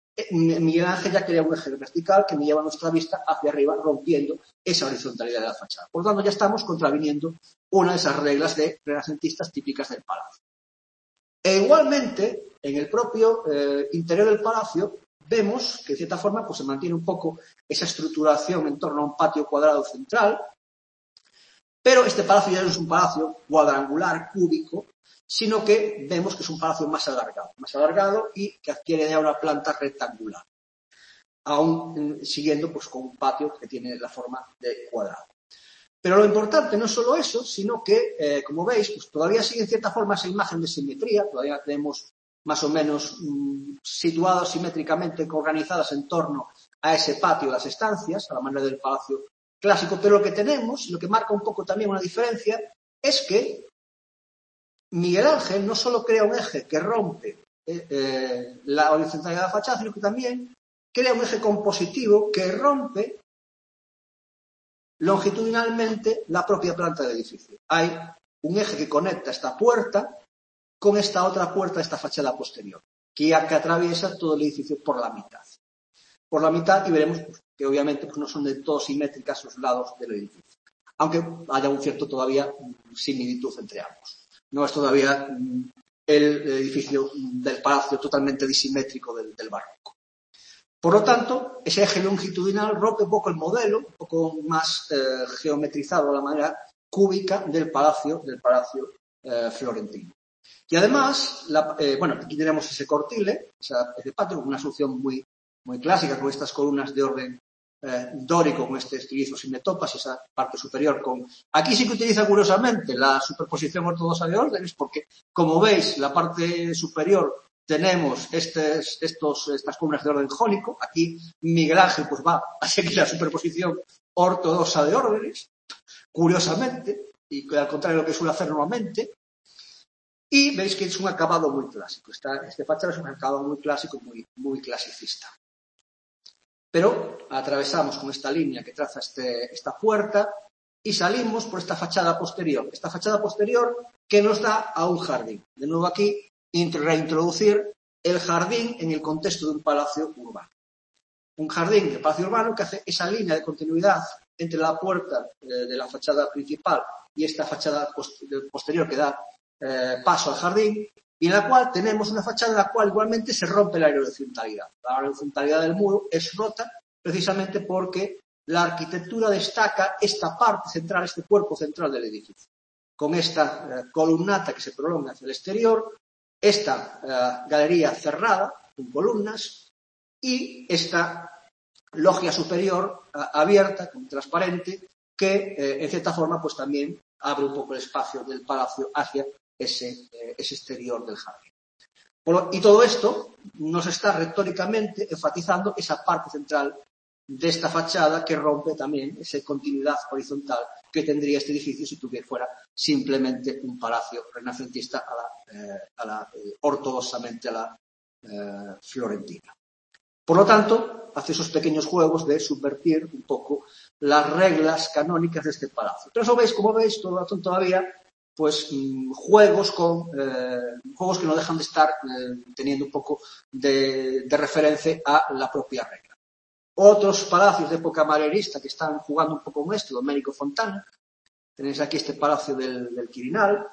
Miguel Ángel ya crea un eje vertical que me lleva nuestra vista hacia arriba, rompiendo esa horizontalidad de la fachada. Por lo tanto, ya estamos contraviniendo una de esas reglas de renacentistas típicas del palacio. E igualmente, en el propio eh, interior del palacio, vemos que de cierta forma pues, se mantiene un poco esa estructuración en torno a un patio cuadrado central, pero este palacio ya no es un palacio cuadrangular, cúbico, sino que vemos que es un palacio más alargado, más alargado y que adquiere ya una planta rectangular, aún siguiendo pues con un patio que tiene la forma de cuadrado. Pero lo importante no es solo eso, sino que, eh, como veis, pues todavía sigue en cierta forma esa imagen de simetría, todavía tenemos más o menos mmm, situadas simétricamente organizadas en torno a ese patio de las estancias, a la manera del palacio clásico, pero lo que tenemos, lo que marca un poco también una diferencia, es que Miguel Ángel no solo crea un eje que rompe eh, eh, la horizontalidad de la fachada, sino que también crea un eje compositivo que rompe longitudinalmente la propia planta del edificio. Hay un eje que conecta esta puerta con esta otra puerta, esta fachada posterior, que, que atraviesa todo el edificio por la mitad. Por la mitad, y veremos pues, que obviamente pues, no son de todo simétricas los lados del edificio, aunque haya un cierto todavía similitud entre ambos. No es todavía mm, el edificio del palacio totalmente disimétrico del, del barroco. Por lo tanto, ese eje longitudinal rompe un poco el modelo, un poco más eh, geometrizado a la manera cúbica del palacio, del palacio eh, florentino. Y además, la, eh, bueno, aquí tenemos ese cortile, esa, ese patio, una solución muy, muy clásica con estas columnas de orden eh, dórico, con este estilizo sin metopas y esa parte superior con... Aquí sí que utiliza curiosamente la superposición ortodoxa de órdenes, porque, como veis, la parte superior tenemos estes, estos, estas columnas de orden jónico. Aquí Miguel Ángel pues va a seguir la superposición ortodoxa de órdenes, curiosamente, y al contrario de lo que suele hacer normalmente. Y veis que es un acabado muy clásico. Esta, este fachada es un acabado muy clásico, muy, muy clasicista. Pero atravesamos con esta línea que traza este, esta puerta y salimos por esta fachada posterior. Esta fachada posterior que nos da a un jardín. De nuevo aquí, reintroducir el jardín en el contexto de un palacio urbano. Un jardín de palacio urbano que hace esa línea de continuidad entre la puerta eh, de la fachada principal y esta fachada post posterior que da eh, paso al jardín, y en la cual tenemos una fachada en la cual igualmente se rompe la horizontalidad. La horizontalidad del muro es rota precisamente porque la arquitectura destaca esta parte central, este cuerpo central del edificio, con esta eh, columnata que se prolonga hacia el exterior, esta eh, galería cerrada con columnas y esta loggia superior eh, abierta, con transparente, que eh, en cierta forma pues también abre un poco el espacio del palacio hacia ese, eh, ese exterior del jardín. Por, y todo esto nos está retóricamente enfatizando esa parte central de esta fachada que rompe también esa continuidad horizontal que tendría este edificio si tuviera fuera simplemente un palacio renacentista a la, eh, a la eh, ortodoxamente a la eh, florentina. Por lo tanto, hace esos pequeños juegos de subvertir un poco las reglas canónicas de este palacio. Pero eso veis, como veis, todo, todavía pues juegos con eh, juegos que no dejan de estar eh, teniendo un poco de, de referencia a la propia regla. Otros palacios de época maderista que están jugando un poco con esto, Domenico Fontana. Tenéis aquí este palacio del, del Quirinal,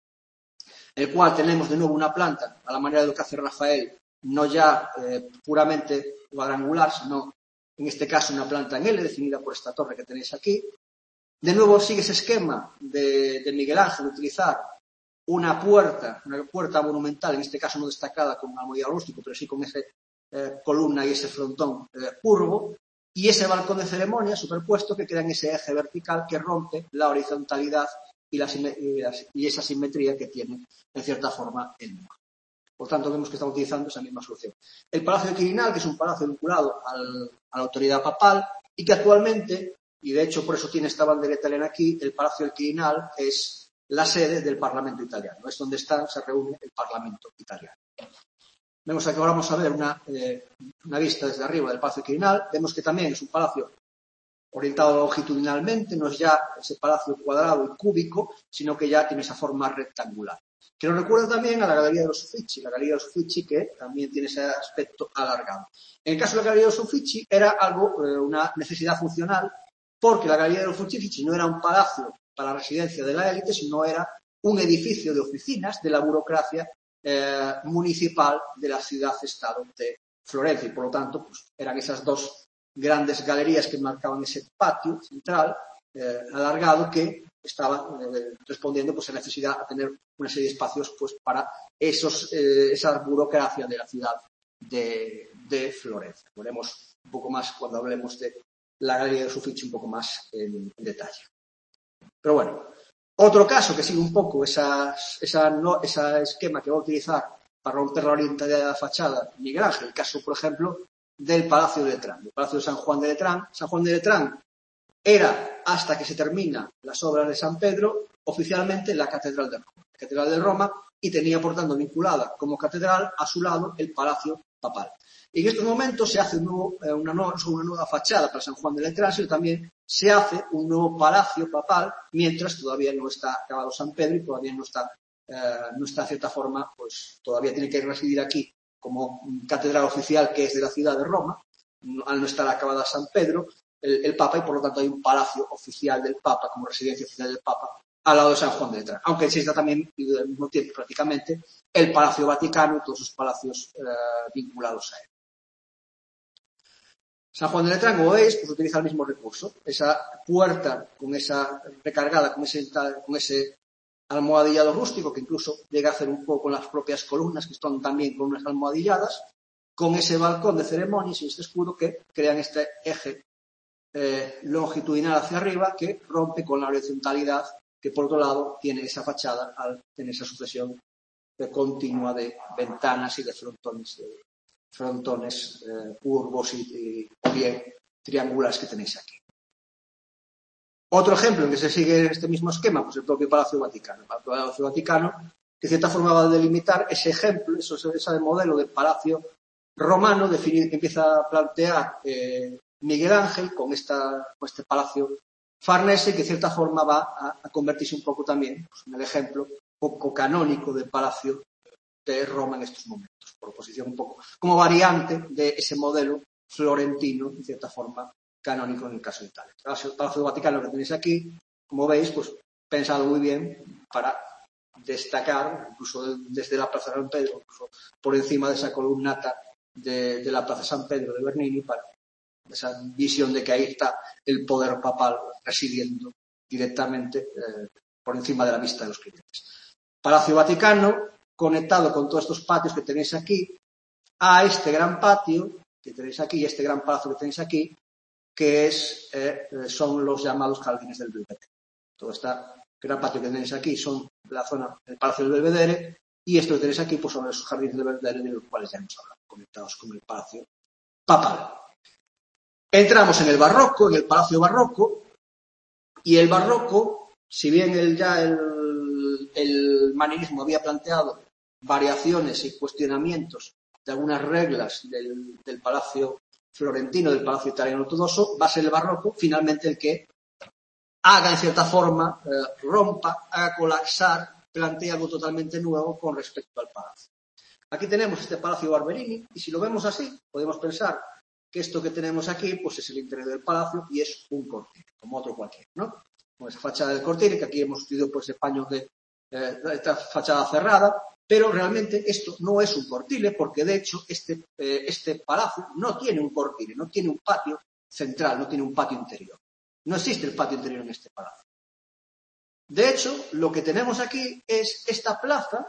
el cual tenemos de nuevo una planta, a la manera de lo que hace Rafael, no ya eh, puramente cuadrangular, sino en este caso una planta en L, definida por esta torre que tenéis aquí. De nuevo sigue ese esquema de, de Miguel Ángel, de utilizar una puerta, una puerta monumental, en este caso no destacada con un almohadillado rústico, pero sí con esa eh, columna y ese frontón eh, curvo, y ese balcón de ceremonia superpuesto que queda en ese eje vertical que rompe la horizontalidad y, la, y, la, y esa simetría que tiene, en cierta forma, el muro. Por tanto, vemos que estamos utilizando esa misma solución. El Palacio de Quirinal, que es un palacio vinculado al, a la autoridad papal y que actualmente, y de hecho por eso tiene esta bandera italiana aquí, el Palacio del Quirinal es la sede del Parlamento italiano. Es donde está, se reúne el Parlamento italiano. Vemos aquí, ahora vamos a ver una, eh, una vista desde arriba del Palacio Quirinal. Vemos que también es un palacio orientado longitudinalmente, no es ya ese palacio cuadrado y cúbico, sino que ya tiene esa forma rectangular. Que nos recuerda también a la Galería de los Uffizi, la Galería de los Uffizi que también tiene ese aspecto alargado. En el caso de la Galería de los Uffizi era algo, eh, una necesidad funcional, porque la Galería de los Uffizi no era un palacio para la residencia de la élite, sino era un edificio de oficinas de la burocracia eh, municipal de la ciudad-estado de Florencia. Y por lo tanto, pues, eran esas dos grandes galerías que marcaban ese patio central eh, alargado que estaba eh, respondiendo pues, a la necesidad de tener una serie de espacios pues, para esos, eh, esa burocracia de la ciudad de, de Florencia. Lo veremos un poco más cuando hablemos de la Galería de los Uffizi un poco más en, en detalle. Pero bueno, otro caso que sigue un poco esa, esa, no, ese esquema que va a utilizar para romper la orientación de la fachada Miguel Ángel, el caso, por ejemplo, del Palacio de Letrán, el Palacio de San Juan de Letrán. San Juan de Letrán era, hasta que se terminan las obras de San Pedro, oficialmente la Catedral de Roma. La Catedral de Roma, y tenía, por tanto, vinculada como catedral a su lado el Palacio Papal. Y en estos momentos se hace un nuevo, eh, una, nueva, una nueva fachada para San Juan de Letrán, sino también se hace un nuevo Palacio Papal, mientras todavía no está acabado San Pedro y todavía no está, eh, no está, de cierta forma, pues todavía tiene que residir aquí como catedral oficial que es de la ciudad de Roma, al no estar acabada San Pedro, el, el Papa, y por lo tanto hay un palacio oficial del Papa, como residencia oficial del Papa, al lado de San Juan de Letrán. Aunque exista también, y al mismo tiempo prácticamente, el Palacio Vaticano y todos sus palacios eh, vinculados a él. San Juan de Letrán, como veis, pues utiliza el mismo recurso. Esa puerta con esa recargada, con ese, con ese almohadillado rústico, que incluso llega a hacer un poco con las propias columnas, que están también con unas almohadilladas, con ese balcón de ceremonias y este escudo que crean este eje eh, longitudinal hacia arriba que rompe con la horizontalidad que, por otro lado, tiene esa fachada al tener esa sucesión de continua de ventanas y de frontones, de frontones eh, curvos y, y bien triangulares que tenéis aquí. Otro ejemplo en que se sigue este mismo esquema, pues el propio Palacio Vaticano. El Palacio Vaticano, que de cierta forma va a delimitar ese ejemplo, eso, ese modelo de palacio romano, definir, que empieza a plantear eh, Miguel Ángel con, esta, con este palacio farnese, que de cierta forma va a, a convertirse un poco también pues, en el ejemplo poco canónico del palacio de Roma en estos momentos, por oposición un poco como variante de ese modelo florentino, de cierta forma canónico en el caso de Italia. El Palacio Vaticano que tenéis aquí, como veis, pues pensado muy bien para destacar, incluso desde la Plaza San Pedro, incluso por encima de esa columnata de, de la Plaza San Pedro de Bernini, para esa visión de que ahí está el poder papal residiendo directamente eh, por encima de la vista de los clientes. Palacio Vaticano, conectado con todos estos patios que tenéis aquí, a este gran patio que tenéis aquí, este gran palacio que tenéis aquí, que es, eh, son los llamados jardines del Belvedere. Todo este gran patio que tenéis aquí son la zona del Palacio del Belvedere, y esto que tenéis aquí pues son esos jardines del Belvedere de los cuales ya hemos hablado, conectados con el Palacio Papal. Entramos en el barroco, en el Palacio Barroco, y el barroco, si bien el, ya el, el manierismo había planteado variaciones y cuestionamientos de algunas reglas del, del Palacio florentino, del Palacio Italiano ortodoxo, va a ser el barroco finalmente el que haga en cierta forma, eh, rompa, haga colapsar, plantee algo totalmente nuevo con respecto al palacio. Aquí tenemos este Palacio Barberini, y si lo vemos así, podemos pensar que esto que tenemos aquí pues es el interior del palacio y es un cortile, como otro cualquiera, ¿no? Con esa fachada del cortile, que aquí hemos utilizado pues, ese paño de eh, esta fachada cerrada, pero realmente esto no es un cortile, porque de hecho este, eh, este palacio no tiene un cortile, no tiene un patio central, no tiene un patio interior. No existe el patio interior en este palacio. De hecho, lo que tenemos aquí es esta plaza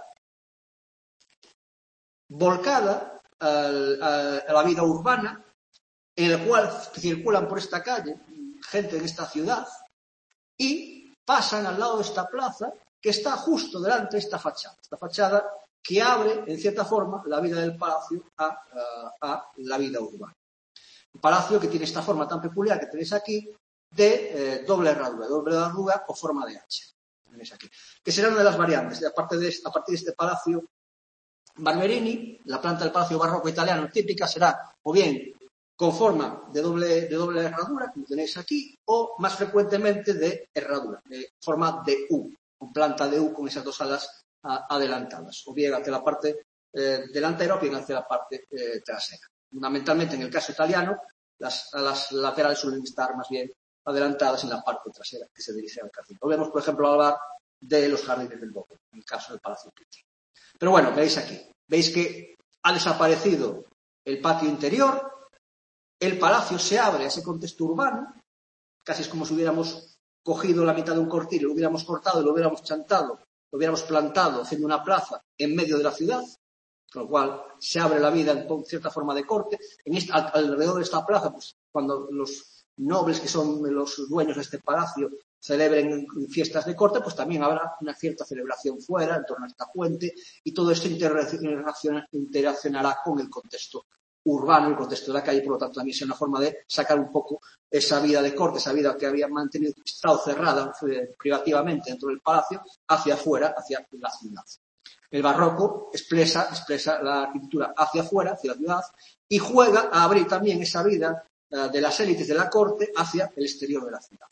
volcada al, a, a la vida urbana, en el cual circulan por esta calle gente en esta ciudad y pasan al lado de esta plaza que está justo delante de esta fachada. Esta fachada que abre, en cierta forma, la vida del palacio a, a, a la vida urbana. Un palacio que tiene esta forma tan peculiar que tenéis aquí de eh, doble herradura, doble herradura o forma de H. Tenéis aquí. Que será una de las variantes. Aparte de, a partir de este palacio Barberini, la planta del palacio barroco italiano típica será o bien con forma de doble, de doble herradura, como tenéis aquí, o más frecuentemente de herradura, de forma de U, con planta de U con esas dos alas a, adelantadas, o bien hacia la parte eh, delantera o bien hacia la parte eh, trasera. Fundamentalmente, en el caso italiano, las alas laterales suelen estar más bien adelantadas en la parte trasera, que se dirige al jardín. Volvemos, por ejemplo, a hablar de los jardines del Bosco, en el caso del Palacio Pitti. Pero bueno, veis aquí, veis que ha desaparecido el patio interior. El palacio se abre a ese contexto urbano, casi es como si hubiéramos cogido la mitad de un cortile, lo hubiéramos cortado y lo hubiéramos chantado, lo hubiéramos plantado haciendo una plaza en medio de la ciudad, con lo cual se abre la vida en cierta forma de corte. En esta, alrededor de esta plaza, pues cuando los nobles que son los dueños de este palacio celebren fiestas de corte, pues también habrá una cierta celebración fuera, en torno a esta fuente, y todo esto interaccionará con el contexto urbano, el contexto de la calle, por lo tanto también es una forma de sacar un poco esa vida de corte, esa vida que había mantenido, estado cerrada privativamente dentro del palacio, hacia afuera, hacia la ciudad. El barroco expresa, expresa la arquitectura hacia afuera, hacia la ciudad, y juega a abrir también esa vida uh, de las élites de la corte hacia el exterior de la ciudad.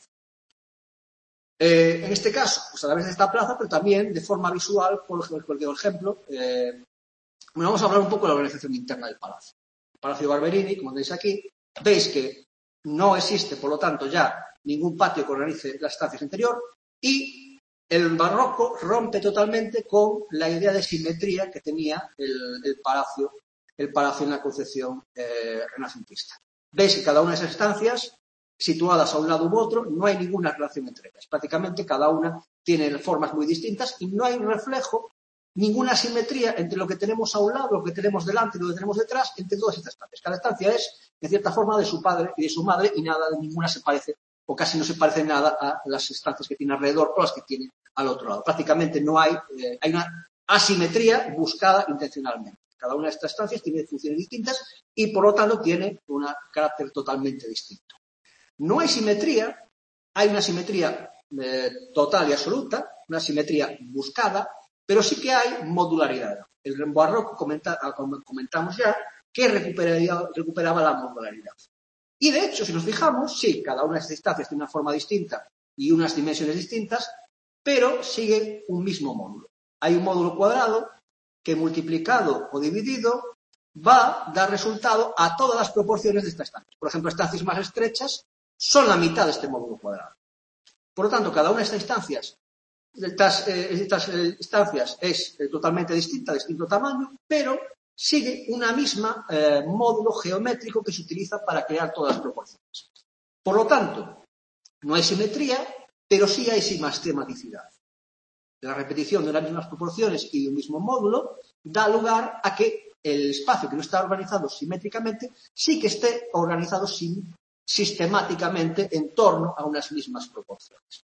Eh, en este caso, pues a través de esta plaza, pero también de forma visual, por ejemplo, eh, bueno, vamos a hablar un poco de la organización interna del palacio. El Palacio Barberini, como veis aquí, veis que no existe, por lo tanto, ya ningún patio que organice las estancias interior, y el barroco rompe totalmente con la idea de simetría que tenía el, el palacio, el palacio en la concepción eh, renacentista. Veis que cada una de esas estancias, situadas a un lado u otro, no hay ninguna relación entre ellas. Prácticamente cada una tiene formas muy distintas y no hay un reflejo, ninguna simetría entre lo que tenemos a un lado, lo que tenemos delante y lo que tenemos detrás, entre todas estas estancias. Cada estancia es, en cierta forma, de su padre y de su madre, y nada, de ninguna se parece, o casi no se parece nada a las estancias que tiene alrededor o las que tiene al otro lado. Prácticamente no hay, eh, hay una asimetría buscada intencionalmente. Cada una de estas estancias tiene funciones distintas y, por lo tanto, tiene un carácter totalmente distinto. No hay simetría, hay una simetría eh, total y absoluta, una simetría buscada, pero sí que hay modularidad. El barroco comenta, comentamos ya que recuperaba, recuperaba la modularidad. Y de hecho, si nos fijamos, sí, cada una de estas instancias tiene una forma distinta y unas dimensiones distintas, pero sigue un mismo módulo. Hay un módulo cuadrado que multiplicado o dividido va a dar resultado a todas las proporciones de esta estancia. Por ejemplo, estancias más estrechas son la mitad de este módulo cuadrado. Por lo tanto, cada una de estas instancias, estas, eh, estas eh, instancias es eh, totalmente distinta, de distinto tamaño, pero sigue una misma eh, módulo geométrico que se utiliza para crear todas las proporciones. Por lo tanto, no hay simetría, pero sí hay sistematicidad. La repetición de las mismas proporciones y de un mismo módulo da lugar a que el espacio que no está organizado simétricamente sí que esté organizado sin sistemáticamente en torno a unas mismas proporciones.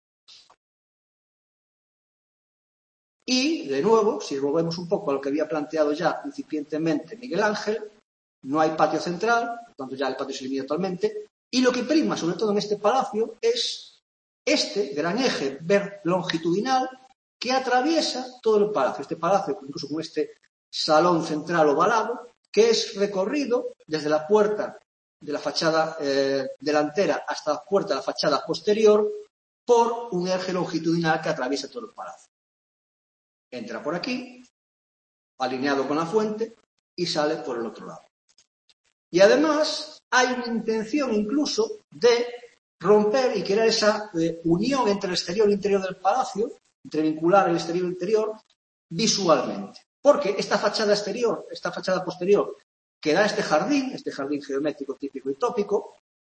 Y, de nuevo, si volvemos un poco a lo que había planteado ya incipientemente Miguel Ángel, no hay patio central, por tanto ya el patio se elimina totalmente, y lo que prima, sobre todo en este palacio, es este gran eje longitudinal que atraviesa todo el palacio. Este palacio, incluso con este salón central ovalado, que es recorrido desde la puerta de la fachada eh, delantera hasta la puerta de la fachada posterior por un eje longitudinal que atraviesa todo el palacio. Entra por aquí, alineado con la fuente, y sale por el otro lado. Y además hay una intención incluso de romper y crear esa eh, unión entre el exterior e interior del palacio, entre vincular el exterior e el interior, visualmente. Porque esta fachada exterior, esta fachada posterior, que da este jardín, este jardín geométrico típico y tópico,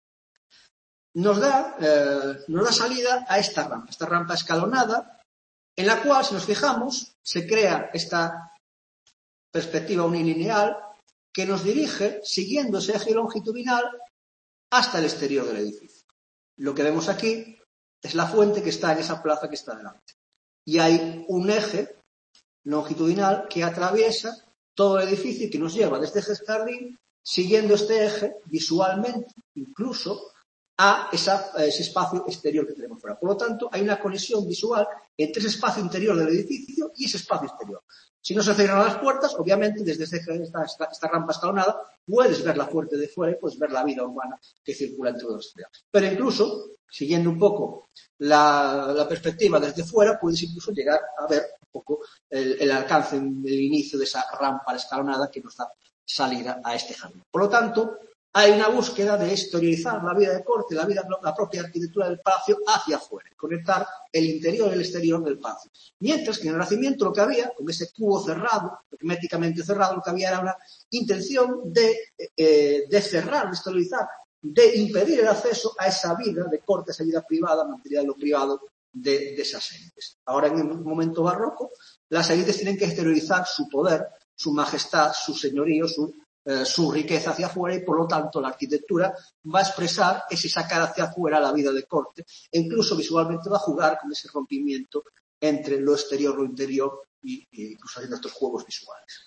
nos da, eh, nos da salida a esta rampa, esta rampa escalonada, en la cual, si nos fijamos, se crea esta perspectiva unilineal que nos dirige, siguiendo ese eje longitudinal, hasta el exterior del edificio. Lo que vemos aquí es la fuente que está en esa plaza que está delante. Y hay un eje longitudinal que atraviesa todo el edificio y que nos lleva desde este jardín, siguiendo este eje, visualmente, incluso, a esa, a ese espacio exterior que tenemos fuera. Por lo tanto, hay una conexión visual entre ese espacio interior del edificio y ese espacio exterior. Si no se cierran las puertas, obviamente, desde esta, esta, esta rampa escalonada, puedes ver la fuente de fuera y puedes ver la vida urbana que circula entre los exteriores. Pero incluso, siguiendo un poco la, la perspectiva desde fuera, puedes incluso llegar a ver un poco el, el alcance, el inicio de esa rampa escalonada que nos da salida a este jardín. Por lo tanto, hay una búsqueda de exteriorizar la vida de corte, la vida, la propia arquitectura del palacio hacia afuera, conectar el interior y el exterior del palacio. Mientras que en el Renacimiento lo que había, con ese cubo cerrado, herméticamente cerrado, lo que había era una intención de, eh, de cerrar, de exteriorizar, de impedir el acceso a esa vida de corte, esa vida privada, mantenida en lo privado de, de esas élites. Ahora, en el momento barroco, las élites tienen que exteriorizar su poder, su majestad, su señorío, su eh, su riqueza hacia afuera y, por lo tanto, la arquitectura va a expresar ese sacar hacia afuera la vida de corte e incluso visualmente va a jugar con ese rompimiento entre lo exterior, lo interior y, y incluso haciendo estos juegos visuales.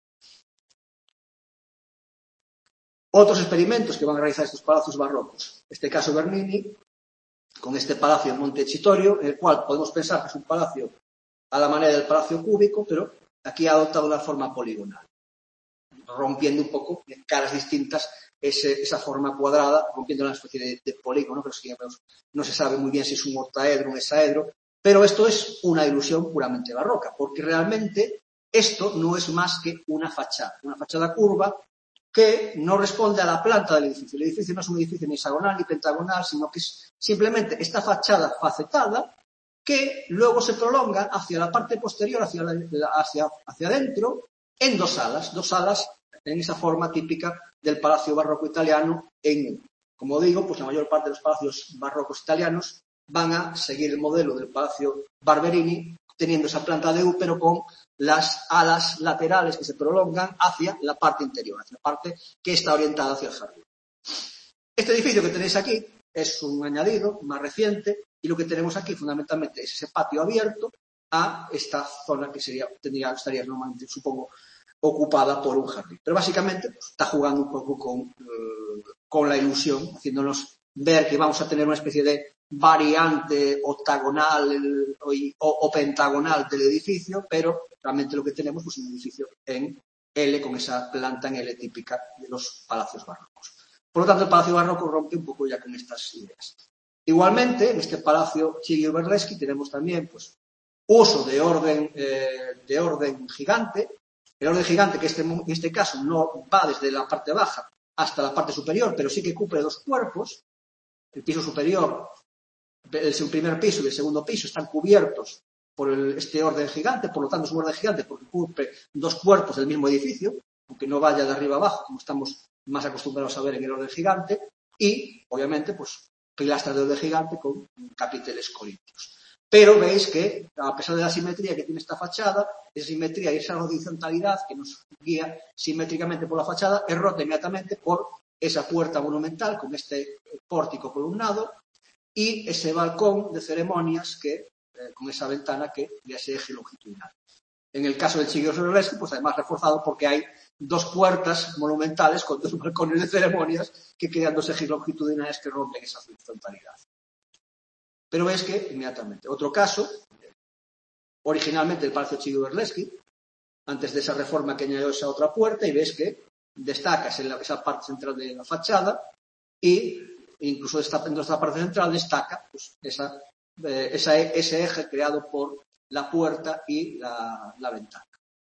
Otros experimentos que van a realizar estos palacios barrocos. En este caso Bernini, con este palacio en Montecitorio, en el cual podemos pensar que es un palacio a la manera del palacio cúbico, pero aquí ha adoptado una forma poligonal, rompiendo un poco en caras distintas ese, esa forma cuadrada, rompiendo una especie de, de polígono, pero sí, no se sabe muy bien si es un octaedro o un hexaedro, pero esto es una ilusión puramente barroca, porque realmente esto no es más que una fachada, una fachada curva que no responde a la planta del edificio. El edificio no es un edificio ni hexagonal ni pentagonal, sino que es simplemente esta fachada facetada que luego se prolonga hacia la parte posterior, hacia, la, hacia, hacia adentro, en dos alas, dos alas en esa forma típica del palacio barroco italiano en U. Como digo, pues la mayor parte de los palacios barrocos italianos van a seguir el modelo del palacio Barberini, teniendo esa planta de U, pero con las alas laterales que se prolongan hacia la parte interior, hacia la parte que está orientada hacia el jardín. Este edificio que tenéis aquí es un añadido más reciente y lo que tenemos aquí fundamentalmente es ese patio abierto a esta zona que sería, tendría, estaría normalmente, supongo, ocupada por un jardín. Pero básicamente pues, está jugando un poco con, eh, con la ilusión, haciéndonos ver que vamos a tener una especie de variante octagonal el, o, o pentagonal del edificio, pero realmente lo que tenemos es pues, un edificio en L con esa planta en L típica de los palacios barrocos. Por lo tanto, el palacio barroco rompe un poco ya con estas ideas. Igualmente, en este palacio Chigi-Berleschi tenemos también pues, uso de orden, eh, de orden gigante. El orden gigante, que este, en este caso no va desde la parte baja hasta la parte superior, pero sí que cubre dos cuerpos. El piso superior, el primer piso y el segundo piso están cubiertos por el, este orden gigante, por lo tanto es un orden gigante porque cubre dos cuerpos del mismo edificio, aunque no vaya de arriba abajo, como estamos más acostumbrados a ver en el orden gigante, y, obviamente, pues pilastras de orden gigante con capiteles corintios. Pero veis que, a pesar de la simetría que tiene esta fachada, esa simetría y esa horizontalidad que nos guía simétricamente por la fachada es rota inmediatamente por esa puerta monumental con este pórtico columnado y ese balcón de ceremonias que, eh, con esa ventana que ya ese eje longitudinal. En el caso del Chigi-Berleschi, pues además reforzado porque hay dos puertas monumentales con dos balcones de ceremonias que crean dos ejes longitudinales que rompen esa horizontalidad. Pero ves que, inmediatamente, otro caso, originalmente el Palacio Chigi-Berleschi, antes de esa reforma que añadió esa otra puerta, y ves que destaca esa parte central de la fachada y incluso esta, en nuestra parte central destaca pues, esa, eh, esa, ese eje creado por la puerta y la, la ventana.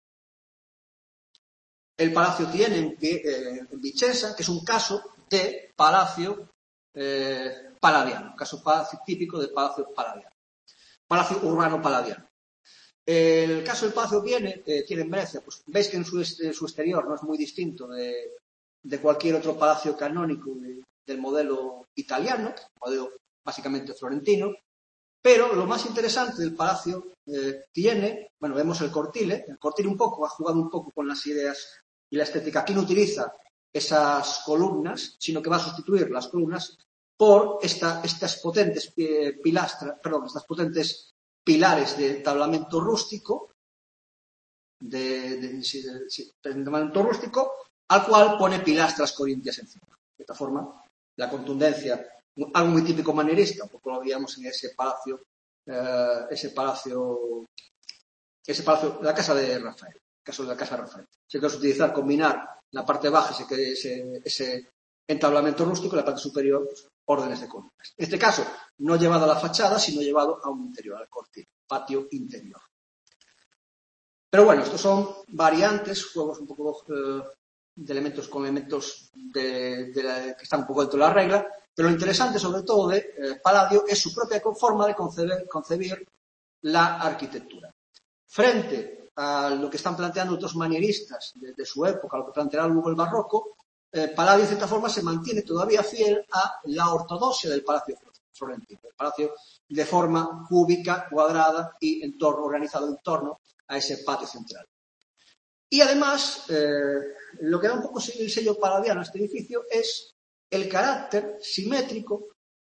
El palacio tiene en, eh, en Vicenza, que es un caso de palacio eh, paladiano, un caso palacio, típico de palacio paladiano, palacio urbano paladiano. El caso del palacio viene, eh, tiene en Venecia, pues veis que en su, en su exterior no es muy distinto de, de cualquier otro palacio canónico de, del modelo italiano, modelo básicamente florentino, pero lo más interesante del palacio eh, tiene, bueno, vemos el cortile, el cortile un poco ha jugado un poco con las ideas y la estética. Aquí no utiliza esas columnas, sino que va a sustituir las columnas por esta, estas potentes eh, pilastras, perdón, estas potentes pilares de entablamento rústico, de, de, de, de, de entablamento rústico, al cual pone pilastras corintias encima. De esta forma, la contundencia, algo muy típico manierista, un poco lo veíamos en ese palacio, eh, ese palacio, ese palacio, la casa de Rafael, el caso de la casa de Rafael. Se puede utilizar, combinar la parte baja, ese, ese, ese entablamento rústico, y la parte superior, pues, órdenes de columnas. En este caso, no llevado a la fachada, sino llevado a un interior, al cortile, patio interior. Pero bueno, estos son variantes, juegos un poco eh, de elementos con elementos de, de la, que están un poco dentro de la regla, pero lo interesante sobre todo de eh, Palladio es su propia forma de concebir, concebir la arquitectura. Frente a lo que están planteando otros manieristas de, de su época, lo que planteará luego el barroco, eh, Palladio de cierta forma se mantiene todavía fiel a la ortodoxia del palacio florentino, el palacio de forma cúbica, cuadrada y en torno, organizado en torno a ese patio central. Y además, eh, lo que da un poco el sello paladiano a este edificio es el carácter simétrico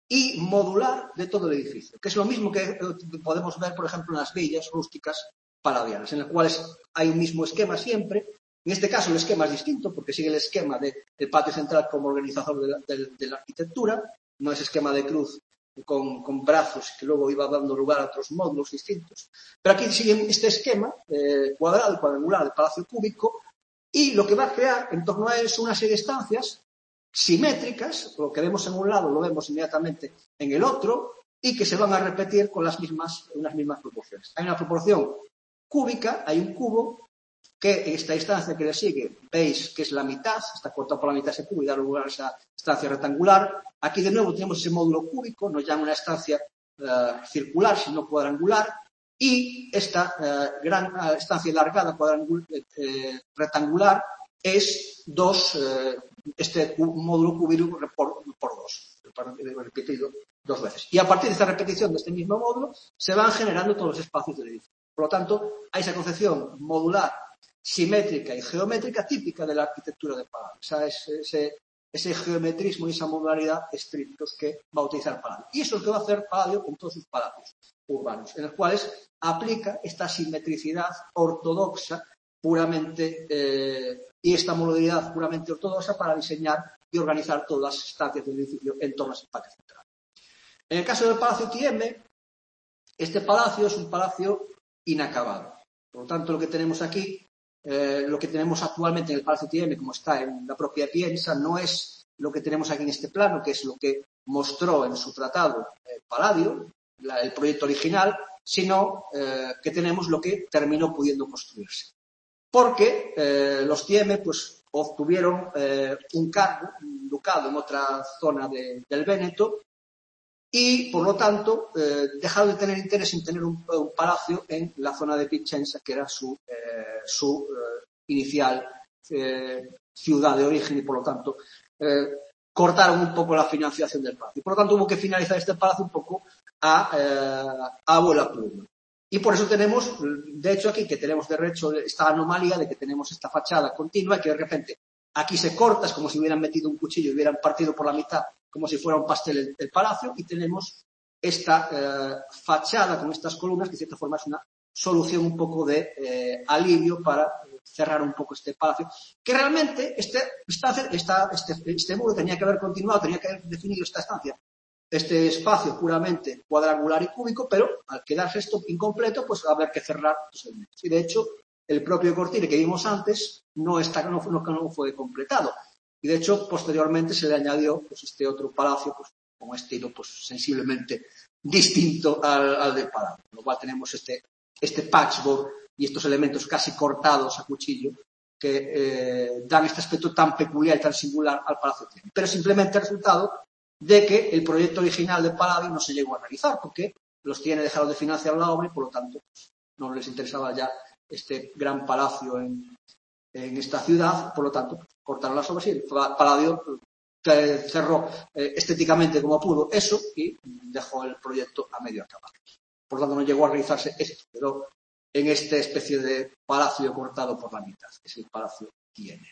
y modular de todo el edificio, que es lo mismo que podemos ver, por ejemplo, en las villas rústicas paladianas, en las cuales hay un mismo esquema siempre. En este caso el esquema es distinto porque sigue el esquema de, del patio central como organizador de la, de, de la arquitectura, no es esquema de cruz con, con brazos que luego iba dando lugar a otros módulos distintos. Pero aquí sigue este esquema eh, cuadrado, cuadrangular del palacio cúbico, y lo que va a crear en torno a él es una serie de estancias simétricas, lo que vemos en un lado lo vemos inmediatamente en el otro, y que se van a repetir con las mismas, unas mismas proporciones. Hay una proporción cúbica, hay un cubo, que en esta instancia que le sigue, veis que es la mitad, está cortado por la mitad ese cubo y da lugar a esa estancia rectangular. Aquí de nuevo tenemos ese módulo cúbico, no ya una estancia uh, circular, sino cuadrangular, y esta uh, gran uh, estancia alargada cuadrangular, eh, rectangular es dos, eh, este módulo cúbico por, por dos, repetido dos veces. Y a partir de esta repetición de este mismo módulo se van generando todos los espacios del edificio. Por lo tanto, hay esa concepción modular, simétrica y geométrica típica de la arquitectura de Palladio. O sea, ese, ese, ese geometrismo y esa modularidad estrictos que va a utilizar Palladio. Y eso es lo que va a hacer Palladio con todos sus palacios urbanos, en los cuales aplica esta simetricidad ortodoxa puramente eh, y esta modalidad puramente ortodoxa para diseñar y organizar todas las estancias del edificio en torno a ese patio central. En el caso del Palacio Thieme, este palacio es un palacio inacabado. Por lo tanto, lo que tenemos aquí, eh, lo que tenemos actualmente en el Palacio Thieme, como está en la propia Piensa, no es lo que tenemos aquí en este plano, que es lo que mostró en su tratado eh, Palladio, la, el proyecto original, sino eh, que tenemos lo que terminó pudiendo construirse. Porque eh, los Thieme pues, obtuvieron eh, un cargo, un ducado en otra zona de, del Véneto, y, por lo tanto, eh, dejaron de tener interés en tener un, un palacio en la zona de Piacenza, que era su, eh, su eh, inicial eh, ciudad de origen, y, por lo tanto, eh, cortaron un poco la financiación del palacio. Por lo tanto, hubo que finalizar este palacio un poco a, eh, a vuela pluma. Y por eso tenemos, de hecho, aquí que tenemos de hecho esta anomalía de que tenemos esta fachada continua y que de repente aquí se corta, es como si hubieran metido un cuchillo y hubieran partido por la mitad, como si fuera un pastel el, el palacio, y tenemos esta eh, fachada con estas columnas, que de cierta forma es una solución un poco de eh, alivio para cerrar un poco este palacio, que realmente este, esta, esta, este, este muro tenía que haber continuado, tenía que haber definido esta estancia, este espacio puramente cuadrangular y cúbico, pero al quedarse esto incompleto, pues va a haber que cerrar los elementos. Y de hecho, el propio cortile que vimos antes no, está, no, no, no fue completado. Y de hecho, posteriormente se le añadió pues, este otro palacio pues, con un estilo pues, sensiblemente distinto al, al del palacio. Con lo cual tenemos este, este patchwork y estos elementos casi cortados a cuchillo que eh, dan este aspecto tan peculiar y tan singular al Palacio Thieme. Pero simplemente el resultado de que el proyecto original de Palladio no se llegó a realizar, porque los Thiene dejaron de financiar la obra y, por lo tanto, pues, no les interesaba ya este gran palacio en, en esta ciudad, por lo tanto, cortaron las obras y el Palladio eh, cerró eh, estéticamente como pudo eso y dejó el proyecto a medio acabar. Por lo tanto, no llegó a realizarse esto, pero en esta especie de palacio cortado por la mitad, que es el Palacio Thiene.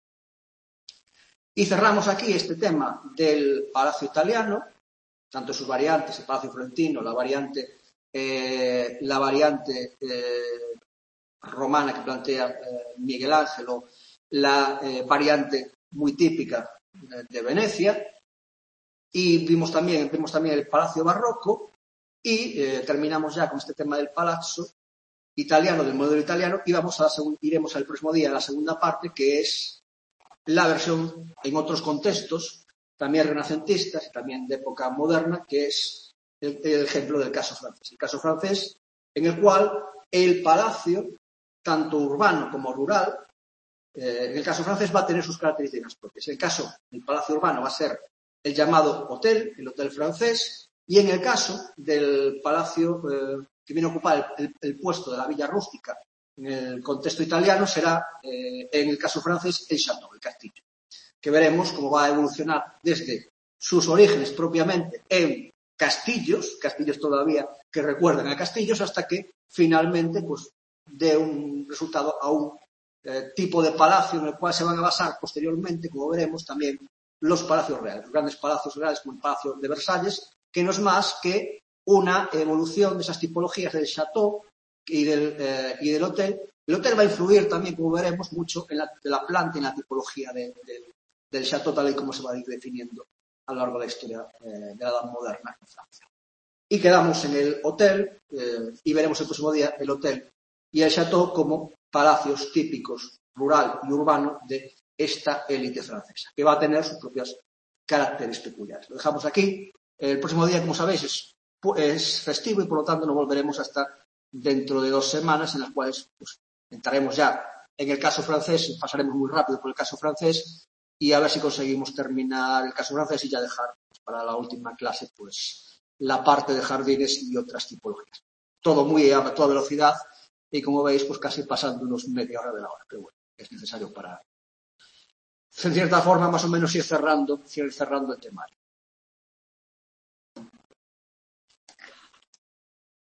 Y cerramos aquí este tema del Palacio Italiano, tanto sus variantes, el Palacio Florentino, la variante, eh, la variante eh, romana que plantea eh, Miguel Ángelo, la eh, variante muy típica de, de Venecia, y vimos también, vimos también el Palacio Barroco, y eh, terminamos ya con este tema del Palazzo Italiano, del modelo italiano, y vamos a la iremos al próximo día a la segunda parte, que es la versión en otros contextos, también renacentistas, también de época moderna, que es el, el ejemplo del caso francés. El caso francés en el cual el palacio, tanto urbano como rural, eh, en el caso francés va a tener sus características propias. En el caso del palacio urbano va a ser el llamado hotel, el hotel francés, y en el caso del palacio eh, que viene a ocupar el, el, el puesto de la villa rústica, en el contexto italiano será, eh, en el caso francés, el château, el castillo, que veremos cómo va a evolucionar desde sus orígenes propiamente en castillos, castillos todavía que recuerdan a castillos, hasta que finalmente pues dé un resultado aún eh, tipo de palacio en el cual se van a basar posteriormente, como veremos, también los palacios reales, los grandes palacios reales como el Palacio de Versalles, que no es más que una evolución de esas tipologías del chateau y del, eh, y del hotel. El hotel va a influir también, como veremos, mucho en la, de la planta y en la tipología de, de, del chateau, tal y como se va a ir definiendo a lo largo de la historia eh, de la Edad Moderna en Francia. Y quedamos en el hotel eh, y veremos el próximo día el hotel y el chateau como palacios típicos rural y urbano de esta élite francesa, que va a tener sus propios caracteres peculiares. Lo dejamos aquí. El próximo día, como sabéis, es, es festivo y por lo tanto no volveremos hasta dentro de dos semanas, en las cuales pues, entraremos ya en el caso francés, pasaremos muy rápido por el caso francés y a ver si conseguimos terminar el caso francés y ya dejar pues, para la última clase pues la parte de jardines y otras tipologías. Todo muy a toda velocidad y como veis pues casi pasando unos media hora de la hora, pero bueno, es necesario para en cierta forma más o menos ir cerrando, ir cerrando el temario.